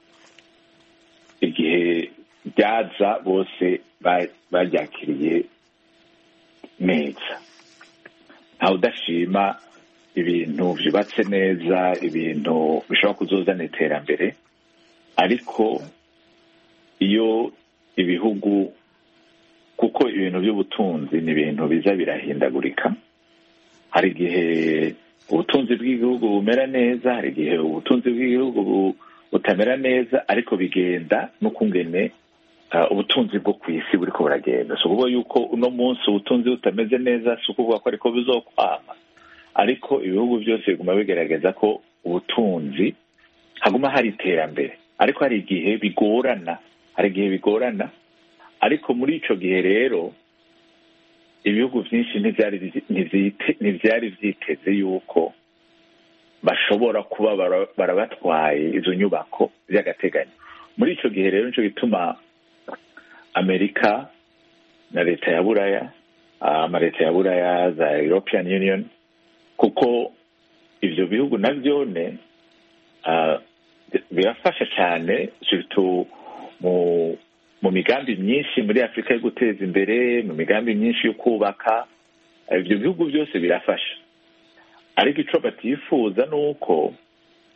igihe byaza bose baryakiriye neza, ntawe udashima ibintu byubatse neza, ibintu bishobora kuzozana iterambere. Ariko iyo ibihugu, kuko ibintu by'ubutunzi ni ibintu biza birahindagurika, hari igihe ubutunzi bw'igihugu bumera neza, hari igihe ubutunzi bw'igihugu butamera neza, ariko bigenda n'ukungene uh, ubutunzi bwo ku isi buriko buragenda. So kuvuga yuko uno munsi ubutunzi butameze neza si ukuvuga ko ariko bizokwama, ariko ibihugu byose biguma bigerageza ko ubutunzi haguma hari iterambere. Ariko hari igihe bigorana, hari igihe bigorana ariko muri ico gihe rero ibihugu byinshi ntivyari vyiteze yuko bashobora kuba barabatwaye izo nyubako by'agateganyo. Muri ico gihe rero nico gituma Amerika na leta ya Buraya, ama leta ya Buraya za European Union, kuko ivyo bihugu navyone uh, birafasha cyane surtout mu mu migambi myinshi muri Afrika yo guteza imbere, mu migambi myinshi yo kubaka. Ibyo bihugu byose birafasha, ariko ico batifuza nuko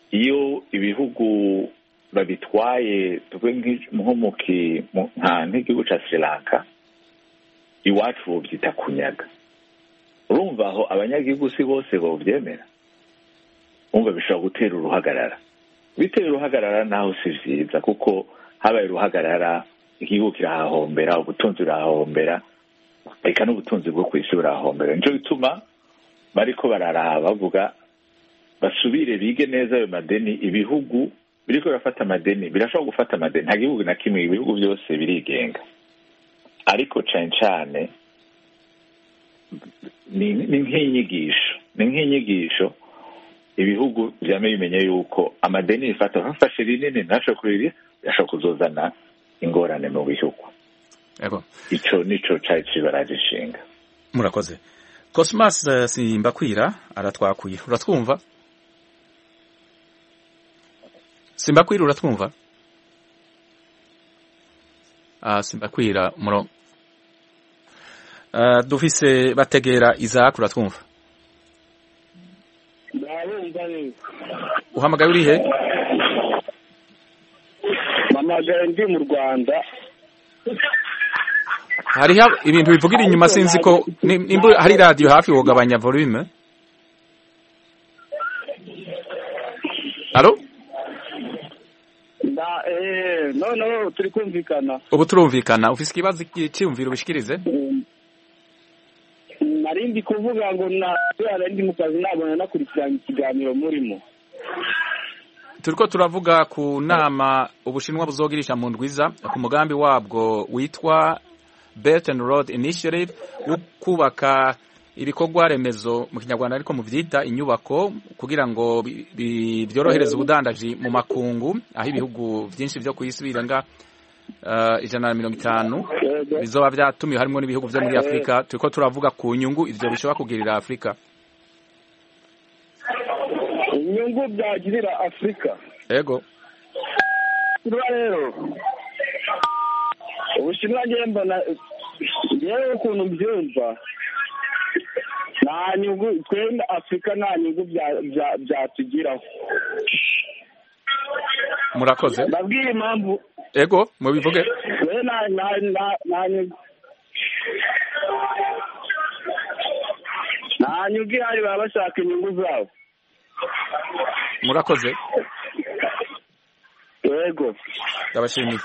iyo ibihugu babitwaye tuvuge nko mu nk'igihugu cya Sri Lanka iwacu bobyita kunyaga. Urumva aho abanyagihugu si bose bobyemera, umva bishobora gutera uruhagarara. Bitera uruhagarara naho si vyiza, kuko habaye uruhagarara igihugu kirahahombera, ubutunzi burahahombera, eka n'ubutunzi bwo kw'isi burahahombera. Nico bituma bariko bararaba bavuga basubire bige neza ayo madeni. Ibihugu biriko birafata amadeni birashobora gufata amadeni, nta gihugu na kimwe, ibihugu byose birigenga, ariko cane cane ni nk'inyigisho ni nk'inyigisho ibihugu vyame bimenye yuko amadeni bifata bafashe rinini ntashobora kuriri yashobora kuzozana ingorane mu bihugu. Yego, ico nico cari cibaraje ishinga. Murakoze. Cosmas uh, Simbakwira aratwakuye. Uratwumva? Simbakwira uratwumva? Ah, Simbakwira muro. Uh, dufise Bategera Isaac uratwumva? Ndabumva neza. Uhamagaye uri he? Mamagaye ndi mu Rwanda. Hariho ibintu bivugira inyuma, sinzi ko nimba hari radio hafi wogabanya volume. Allo? Da eh no no turi kumvikana. Ubu turumvikana. Ufise ikibazo cy'umviro bishikirize? Narindi kuvuga ngo na yarindi mu kazi nabona nakurikirana ikiganiro murimo. Turiko turavuga ku nama Ubushinwa buzogirisha mu ndwiza ku mugambi wabwo witwa Belt and Road Initiative wo kubaka ibikorwa remezo mu Kinyarwanda ariko mu vyita inyubako kugira ngo byorohereze ubudandaji mu makungu, aho ibihugu vyinshi vyo kwisubira nga uh, ijana na mirongo itanu bizoba vyatumiwe harimo n'ibihugu vyo muri Afrika. Turiko turavuga ku nyungu ivyo bishobora kugirira Afrika. Inyungu byagirira Afrika. Ego. Rero Ubushinwa ngemba na yewe ukuntu byumva nta nyungu twenda Afrika, nta nyungu byatugiraho. Murakoze. Ndabwira impamvu. Ego mubivuge. We na na na nyungu nta nyungu ihari, baba bashaka inyungu zabo. Murakoze. Yego. Ndabashimiye.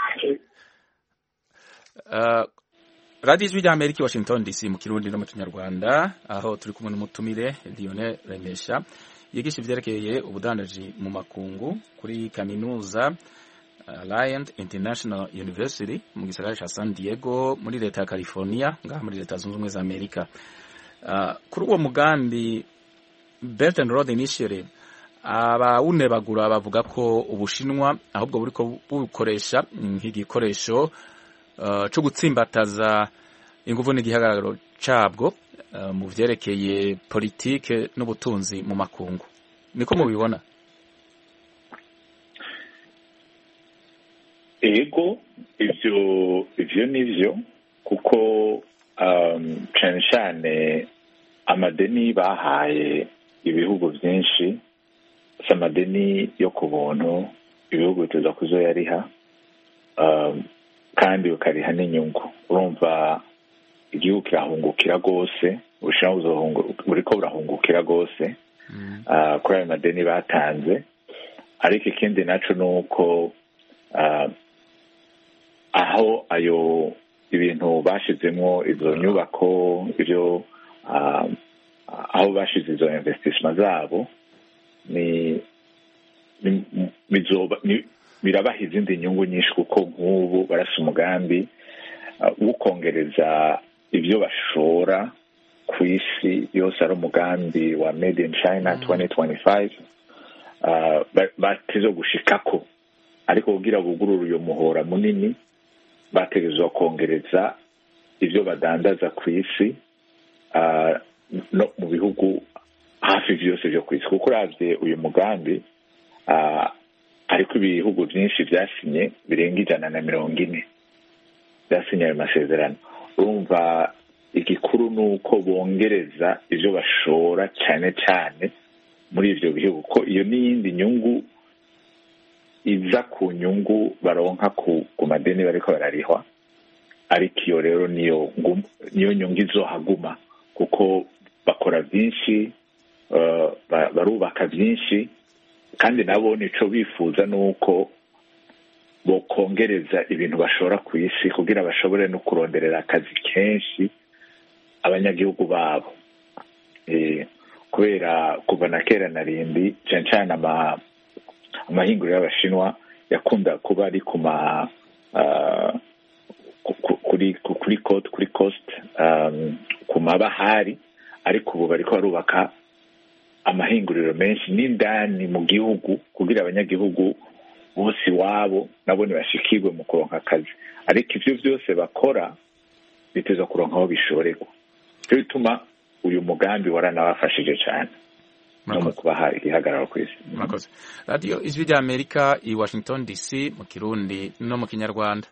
Uh, Radio Ijwi ry'Amerika Washington D C mu Kirundi no mu Kinyarwanda, aho turi kumwe n'umutumire Lionel Remesha yigisha ivyerekeye ubudandaji mu makungu kuri kaminuza Alliant International University mu gisagara ca San Diego muri leta ya California ngaha muri leta zunze ubumwe za Amerika. Uh, kuri uwo mugambi Belt and Road Initiative abawunebagura bavuga ko Ubushinwa ahubwo buriko bukoresha nk'igikoresho Uh, cyo gutsimbataza inguvu n'igihagararo cabwo uh, mu vyerekeye politike n'ubutunzi mu makungu. Niko mubibona? Ego, ivyo ivyo nivyo, kuko um, cane cane amadeni bahaye ibihugu vyinshi si amadeni yo ku buntu ibihugu biteza kuzoyariha, um, kandi ukariha n'inyungu. Urumva igihugu kirahungukira gose, Ubushinwa buriko burahungukira gose mm. uh, kuri ayo madeni batanze. Ariko ikindi naco nuko uh, aho ayo ibintu bashizemwo izo nyubako ivyo uh, aho bashize izo investissement zabo ni bizoba ni birabaha izindi nyungu nyinshi, kuko nk'ubu barasa umugambi wo kongereza ibyo bashora ku isi yose, ari umugambi wa Made in China twenty twenty-five bateze gushikako. Ariko kugira bugurura uyo muhora munini bategezwa kongereza ibyo badandaza ku isi no mu bihugu hafi byose byo ku isi, kuko uravye uyu mugambi ariko ibihugu byinshi byasinye birenga ijana na mirongo ine byasinye ayo masezerano. Urumva igikuru nuko bongereza ivyo bashora cyane cyane muri ivyo bihugu, ko iyo n'iyindi nyungu iza ku nyungu baronka ku, ku madeni bariko bararihwa, ariko iyo rero niyo niyo nyungu izohaguma kuko bakora byinshi, uh, barubaka byinshi, kandi nabo nico bifuza nuko bokongereza ibintu bashora ku isi kugira bashobore no kuronderera akazi kenshi abanyagihugu babo. Eh, kubera kuva na kera narindi cyane cyane ama amahinguriro y'Abashinwa yakunda kuba ari ku ma uh, kuri kuri coast kuri coast um, ku mabahari, ariko ubu bariko barubaka amahinguriro menshi n'indani mu gihugu kugira abanyagihugu bose wabo nabo ntibashikirwe mu kuronka akazi, ariko ivyo byose bakora biteza kuronka aho bishorerwa. Cyo bituma uyu mugambi waranabafashije cyane no mu kubaha igihagararo ku isi. Murakoze. Radio Ijwi rya Amerika i Washington D C mu Kirundi no mu Kinyarwanda.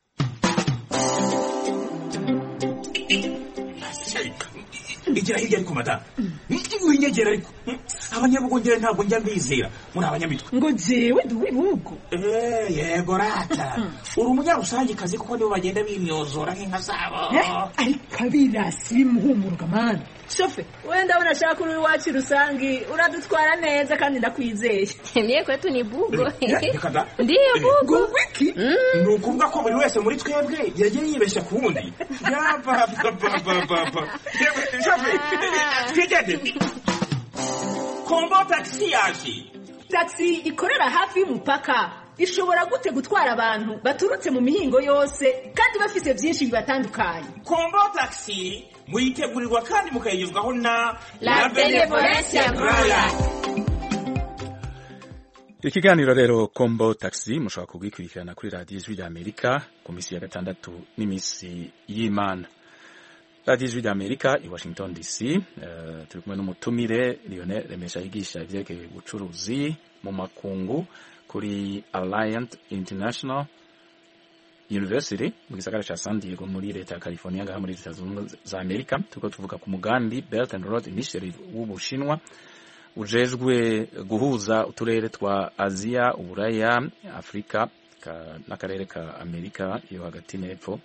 Igira hirya ariko mata winyegera ariko abanyabugongera ntabwo njya mbizera muri abanyamitwe ngo jewe duwe bugo eh yego rata uri umunyarusangi kazi kuko nibo bagenda bimyozora nk'inka zabo ariko abirasi bimuhumuruka mana shofe wenda abona shaka uri wacu rusangi uradutwara neza kandi ndakwizeye niye kwetu ni bugo ndiye bugo wiki ni ukuvuga ko buri wese muri twebwe yagiye yibeshya ku wundi yapapapapapa shofe twigende Kombo taxi yaje. Taxi ikorera hafi y'umupaka ishobora gute gutwara abantu baturutse mu mihingo yose kandi bafise byinshi bibatandukanye. Kombo taxi muyitegurirwa kandi mukayigezwaho na La Benevolencia Royal. Ikiganiro rero Kombo Taxi mushobora kugikurikirana kuri Radio Ijwi rya Amerika ku misi ya gatandatu n'imisi y'Imana. Radio Ijwi rya Amerika i Washington D C, uh, turi kumwe n'umutumire Lionel Remesha yigisha ivyerekeye ubucuruzi mu makungu kuri Alliant International University mu gisagara ca San Diego muri leta ya California ngaha muri Leta Zunze za Amerika. Turiko tuvuga ku mugambi Belt and Road Initiative w'Ubushinwa ujejwe guhuza uturere twa Aziya, Uburaya, Afrika n'akarere ka Amerika yo hagati n'epfo.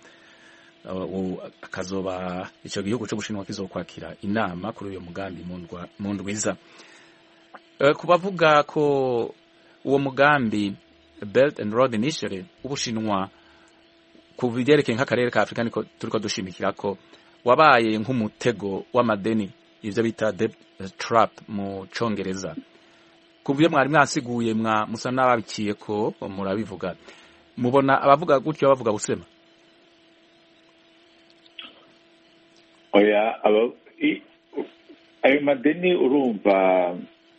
Akazoba icyo gihugu cyo Bushinwa kizokwakira inama kuri uyo mugambi mu ndwiza. Kubavuga ko uwo mugambi Belt and Road Initiative Ubushinwa ku byerekeye nk'akarere ka Afrika niko turiko dushimikira ko wabaye nk'umutego w'amadeni, ivyo bita debt trap mu Congereza. Kubyo mwari mwasiguye mwa musa n'ababikiye ko murabivuga, mubona abavuga gutyo bavuga busema? Oya, aba ayo madeni urumva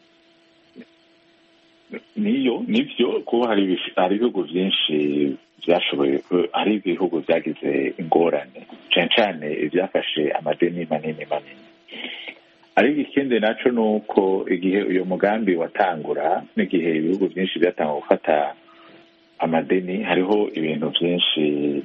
niyo nivyo kuba hari hari ibihugu byinshi byashoboye, hari ibihugu byagize ingorane cyane cyane ibyafashe amadeni manini manini. Ariko ikindi naco nuko igihe uyo mugambi watangura n'igihe ibihugu byinshi byatanga gufata amadeni, hariho ibintu byinshi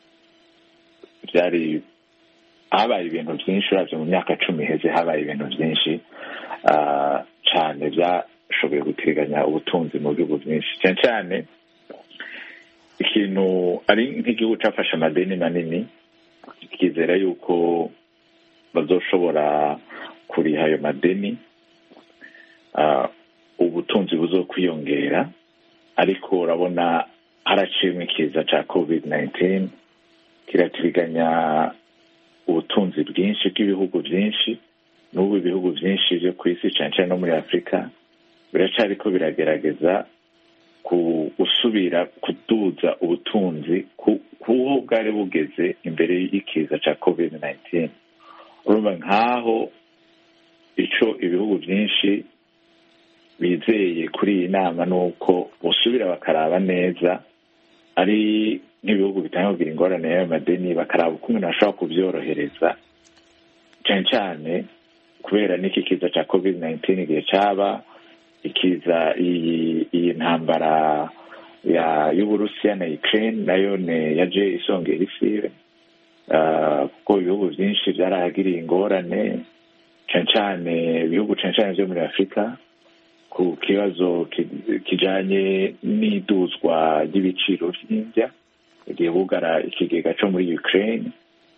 byari habaye ibintu byinshi uravye mu myaka cumi heze, habaye ibintu byinshi uh, cyane byashoboye guteganya ubutunzi mu bihugu byinshi cyane cyane. Ikintu ari nk'igihugu cafashe amadeni manini kizera yuko bazoshobora kuriha ayo madeni, uh, ubutunzi buzokwiyongera, ariko urabona haraciyemo ikiza ca covid nineteen kiratiriganya ubutunzi bwinshi bw'ibihugu byinshi, n'ubu ibihugu byinshi byo ku isi cyane cyane no muri Afrika biracariko biragerageza gusubira kuduza ubutunzi kuho bwari bugeze imbere y'ikiza ca covid nineteen. Urumva nkaho ico ibihugu byinshi bizeye kuri iyi nama nuko busubira bakaraba neza, ari nk'ibihugu bitanga kugira ingorane y'ayo madeni bakaraba ukuntu bashobora kubyorohereza cyane cyane kubera n'iki kiza ca covid nineteen igihe caba ikiza iyi ntambara ya y'Uburusiya na Ukraine nayo ne yaje isongera isi, kuko ibihugu byinshi byarahagiriye ingorane cyane cyane ibihugu cyane cyane byo muri Afrika ku kibazo kijanye n'iduzwa ry'ibiciro vy'indya igihe bugara ikigega co muri Ukraine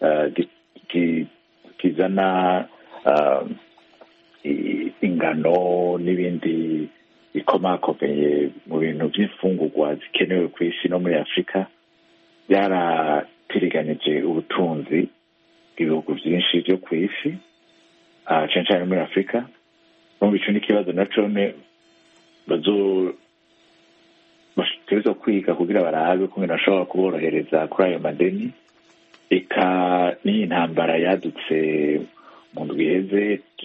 kizana ingano n'ibindi bikomakomeye mu bintu by'imfungurwa zikenewe ku isi no muri Afurika byaratiriganyije ubutunzi bw'ibihugu byinshi byo ku isi cyane cyane muri Afurika. Mu bicu n'ikibazo naco ne bazo bashobora kwiga kugira barabe ko bashobora kuborohereza kuri ayo madeni. Eka n'iyi ntambara yadutse mu ndwi iheze,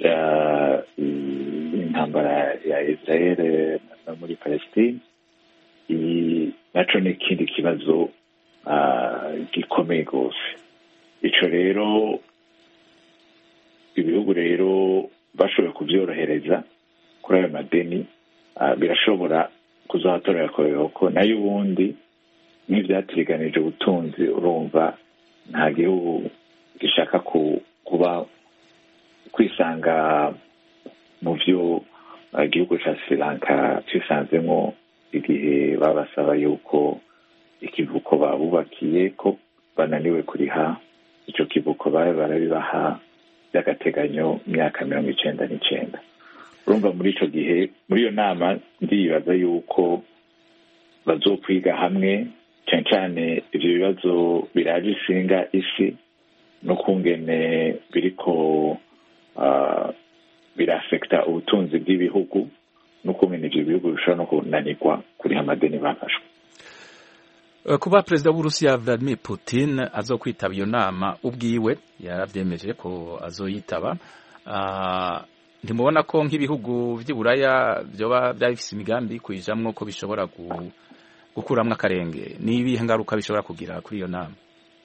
intambara ya Israel no muri Palestine, naco ni ikindi kibazo gikomeye rwose. Ico rero ibihugu rero bashoboye kubyorohereza kuri ayo madeni, birashobora kuzatorera ko nayo ubundi nk'ibyatiriganije ubutunzi, urumva nta gihugu gishaka kuba kwisanga mu byo igihugu cya Sri Lanka cyisanzemo igihe babasaba yuko ikivuko babubakiye ko bananiwe kuriha icyo kivuko babe barabibaha by'agateganyo imyaka mirongo icenda n'icenda. Urumva muri icyo gihe muri iyo nama ndibaza yuko bazokwiga hamwe cyane cyane ibyo bibazo biraje ishinga isi n'ukungene biriko uh, birafekta ubutunzi bw'ibihugu n'ukungene ibyo bihugu bishobora no kunanirwa kuriha amadeni bafashwe. Kuba perezida w'Uburusiya Vladimir Putin azokwitaba iyo nama ubwiwe yaravyemeje ko azoyitaba. Uh, ntimubona ko nk'ibihugu vy'Iburaya byoba byabifise imigambi kwijamwo ko bishobora gu gukuramwo akarenge? Ni ibihe ngaruka bishobora kugira kuri iyo nama?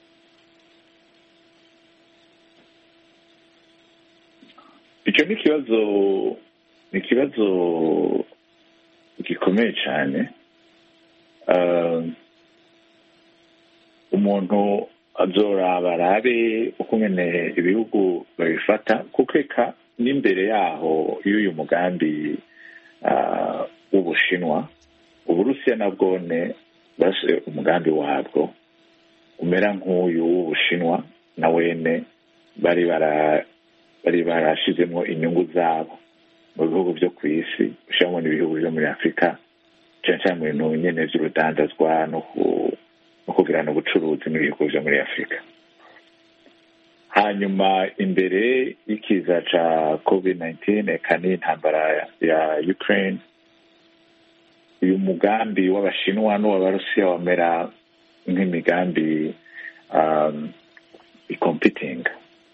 Icyo ni ikibazo ni ikibazo gikomeye cyane. Uh, umuntu azoraba arabe uko nyene ibihugu babifata, kuko eka n'imbere yaho y'uyu mugambi uh, w'Ubushinwa, Uburusiya nabwone base umugambi wabwo umera nk'uyu w'Ubushinwa na wene bari bara bari barashizemo inyungu zabo mu bihugu byo ku isi, ushamwe n'ibihugu byo muri Afurika, cyane cyane mu bintu nyene vy'urudandazwa no no kugirana ubucuruzi n'ibihugu byo muri Afurika. Hanyuma imbere y'ikiza ca covid nineteen eka n'intambara ya Ukraine, uyu mugambi w'Abashinwa n'uw'Abarusiya wamera nk'imigambi um, icompeting,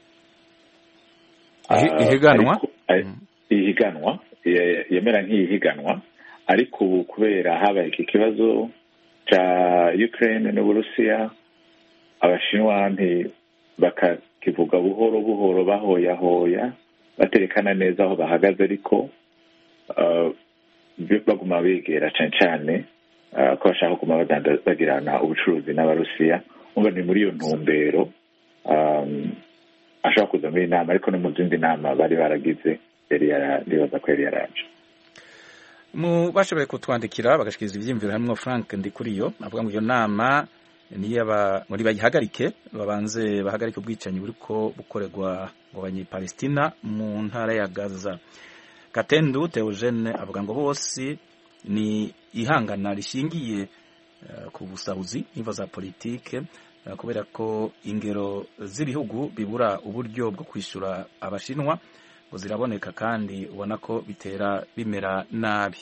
ihiganwa ihiganwa yamera nk'ihiganwa, ariko ubu kubera habaye iki kibazo ca Ukraine n'Uburusiya, Abashinwa nti bakakivuga buhoro buhoro bahoyahoya baterekana neza aho bahagaze, ariko uh, baguma begera cyane cyane ko bashaka kuguma bagirana ubucuruzi n'Abarusiya. Umva ni muri iyo ntumbero um, ashaka kuza muri inama, ariko no mu zindi nama bari baragize yari ndibaza ko yari yaraje. Mu bashoboye kutwandikira bagashikiriza ivyimviro hamwe Frank Ndikuriyo avuga ngo iyo nama niyo muri bayihagarike, babanze bahagarike ubwicanyi buriko bukorerwa ngo Abanyepalestina mu ntara ya Gaza. Katendu Theogene avuga ngo bose ni ihangana rishingiye uh, ku busahuzi nivo za politike, uh, kubera ko ingero z'ibihugu bibura uburyo bwo kwishura Abashinwa ngo ziraboneka kandi ubona ko bitera bimera nabi.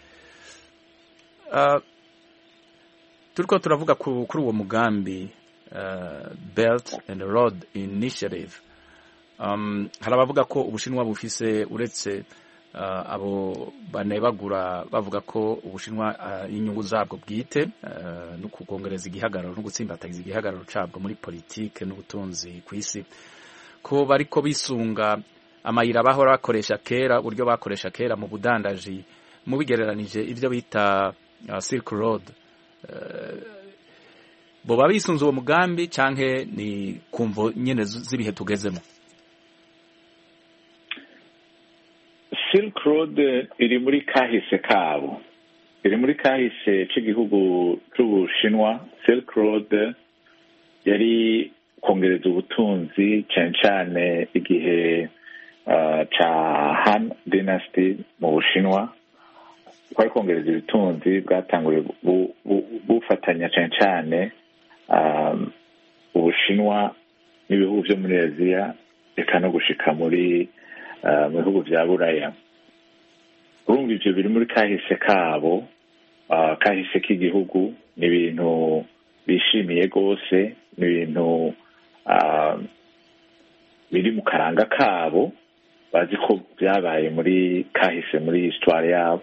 Uh, turiko turavuga kuri uwo mugambi uh, Belt and Road Initiative. Um, hari abavuga ko Ubushinwa bufise uretse Uh, abo banebagura bavuga ko Ubushinwa uh, inyungu zabwo bwite uh, no kugongereza igihagararo no gutsimbatagiza igihagararo cabwo muri politike n'ubutunzi ku isi, ko bariko bisunga amayira bahora bakoresha kera, uburyo bakoresha kera mu budandaji, mu bigereranije ivyo bita uh, Silk Road. Uh, bo babisunze uwo mugambi canke ni kumvo nyene z'ibihe tugezemo? Silk Road iri muri kahise kabo iri muri kahise c'igihugu c'Ubushinwa. Silk Road yari kongereza ubutunzi cyane cyane igihe uh, ca Han Dynasty mu Bushinwa. Kwari kongereza ubutunzi bwatanguye bu, bu, bufatanya cyane cyane um, Ubushinwa n'ibihugu vyo muri Aziya eka no gushika muri uh, mu bihugu vya Buraya. Urumva ivyo biri muri kahise kabo, uh, kahise k'igihugu, ni ibintu bishimiye gose, ni ibintu uh, biri mu karanga kabo, bazi ko byabaye muri kahise, muri histoire yabo.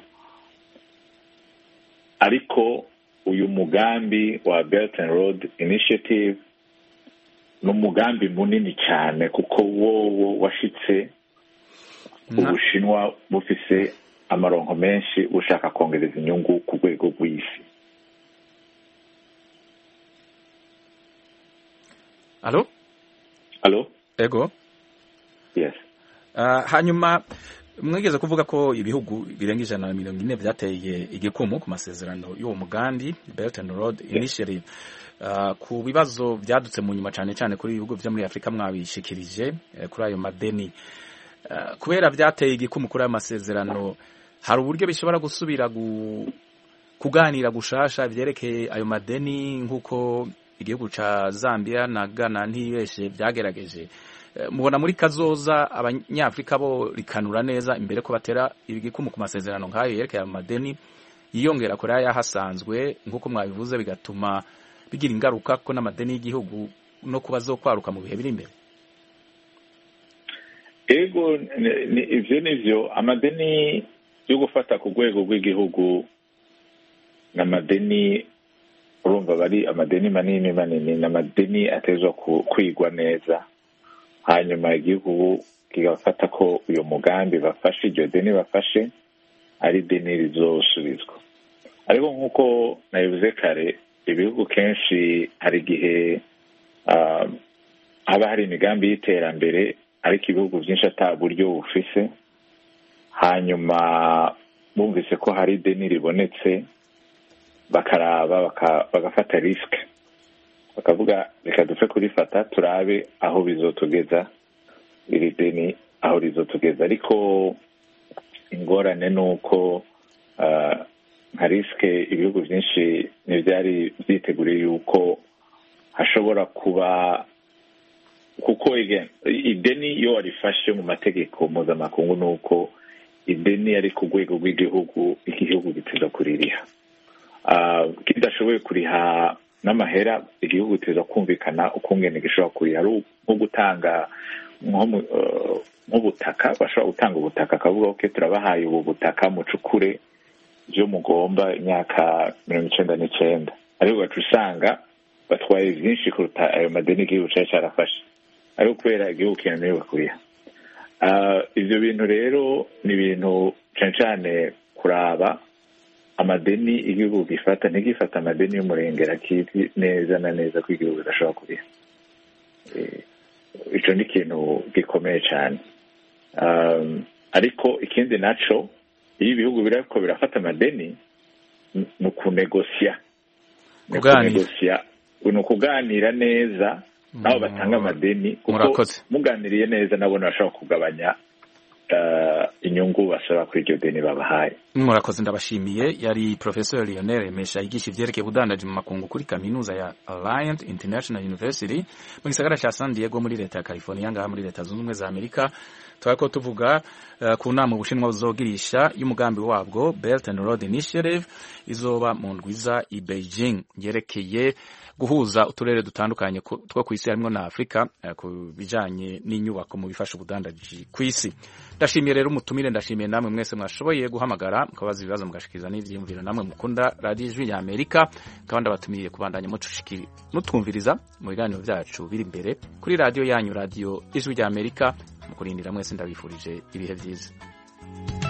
Ariko uyu mugambi wa Belt and Road Initiative ni umugambi munini cyane kuko wowo washitse Ubushinwa bufise amaronko menshi ushaka kongereza inyungu ku rwego rw'isi. Alo? Alo? Ego? Yes. Uh, hanyuma mwegeze kuvuga ko ibihugu birenga ijana na mirongo ine vyateye igikumu ku masezerano y'uwo mugambi Belt and Road Initiative. Uh, ku bibazo vyadutse mu nyuma cyane cyane kuri ibihugu vyo muri Afrika mwabishikirije uh, kuri ayo madeni. Uh, kubera vyateye igikumu kuri ayo masezerano, hari uburyo bishobora gusubira gu, kuganira gushasha vyerekeye ayo madeni nk'uko igihugu ca Zambia na Ghana ntibeshe vyagerageje. Uh, mubona muri kazoza abanyafrika bo rikanura neza imbere ko batera igikumu ku masezerano nk'ayo yerekeye ayo madeni yiyongera kuri aya hasanzwe nk'uko mwabivuze, bigatuma bigira ingaruka ko n'amadeni y'igihugu no kuba zo kwaruka mu bihe biri imbere. Ego ivyo nivyo, amadeni yo gufata ku rwego rw'igihugu n'amadeni urumva bari amadeni manini manini, n'amadeni atezwa kwigwa neza, hanyuma igihugu kigafata ko uyu mugambi bafashe, iryo deni bafashe ari deni rizosubizwa. Ariko nk'uko nabivuze kare, ibihugu kenshi hari igihe uh, haba hari imigambi y'iterambere ariko ibihugu byinshi ata buryo bufise, hanyuma bumvise ko hari deni ribonetse bakaraba baka, bagafata risk, bakavuga reka dupfe kurifata turabe aho bizotugeza iri deni aho rizotugeza. Ariko ingorane nuko uh, nka riske ibihugu byinshi ntibyari byiteguriye yuko hashobora kuba, kuko again ideni iyo warifashe mu mategeko mpuzamakungu nuko ideni ari ku rwego rw'igihugu, igihugu giteza kuririha. Uh, kidashoboye kuriha n'amahera, igihugu giteza kumvikana ukungene gishobora kuriha, nko gutanga nk'ubutaka, bashobora gutanga ubutaka akavuga ok turabahaye ubu butaka mucukure byo mugomba imyaka mirongo icenda n'icenda, ariko gaca usanga batwaye byinshi kuruta ayo madeni igihugu cari carafashe, ariko kubera igihugu kinaniwe kuriha. Uh, ivyo bintu rero ni ibintu cane cane kuraba amadeni igihugu gifata, ntigifata amadeni y'umurengera kizi neza na neza ko igihugu kidashobora kuriha. Ico ni ikintu gikomeye cane. Um, ariko ikindi naco, iyo ibihugu birako birafata amadeni ni ukunegosya, ni ukunegosya, ni ukuganira neza nabo batanga amadeni, kuko muganiriye neza nabo bashobora kugabanya uh, inyungu basaba kuri iryo deni babahaye. Murakoze, ndabashimiye. Yari Professor Lionel Mesha yigisha ivyerekeye ubudandaji mu makungu kuri kaminuza ya Alliant International University mu gisagara ca San Diego muri leta ya California ngaha muri leta zunze ubumwe za Amerika. Twako tuvuga uh, ku nama Ubushinwa buzogirisha y'umugambi wabwo Belt and Road Initiative izoba mu ndwiza i Beijing, yerekeye guhuza uturere dutandukanye two kwisi harimo na Afrika uh, ku bijanye n'inyubako mu bifasha ubudandaji kwisi. Ndashimiye rero umutumire, ndashimiye namwe mwese mwashoboye guhamagara mukabaza ibibazo mugashikiriza n'ivyiyumviro, namwe mukunda Radio Ijwi ya Amerika, kandi abatumiye kubandanya mucushikiri mutwumviriza mu biganiro byacu biri imbere kuri radio yanyu Radio Ijwi ya Amerika. Mukurindira mwese ndabifurije ibihe byiza.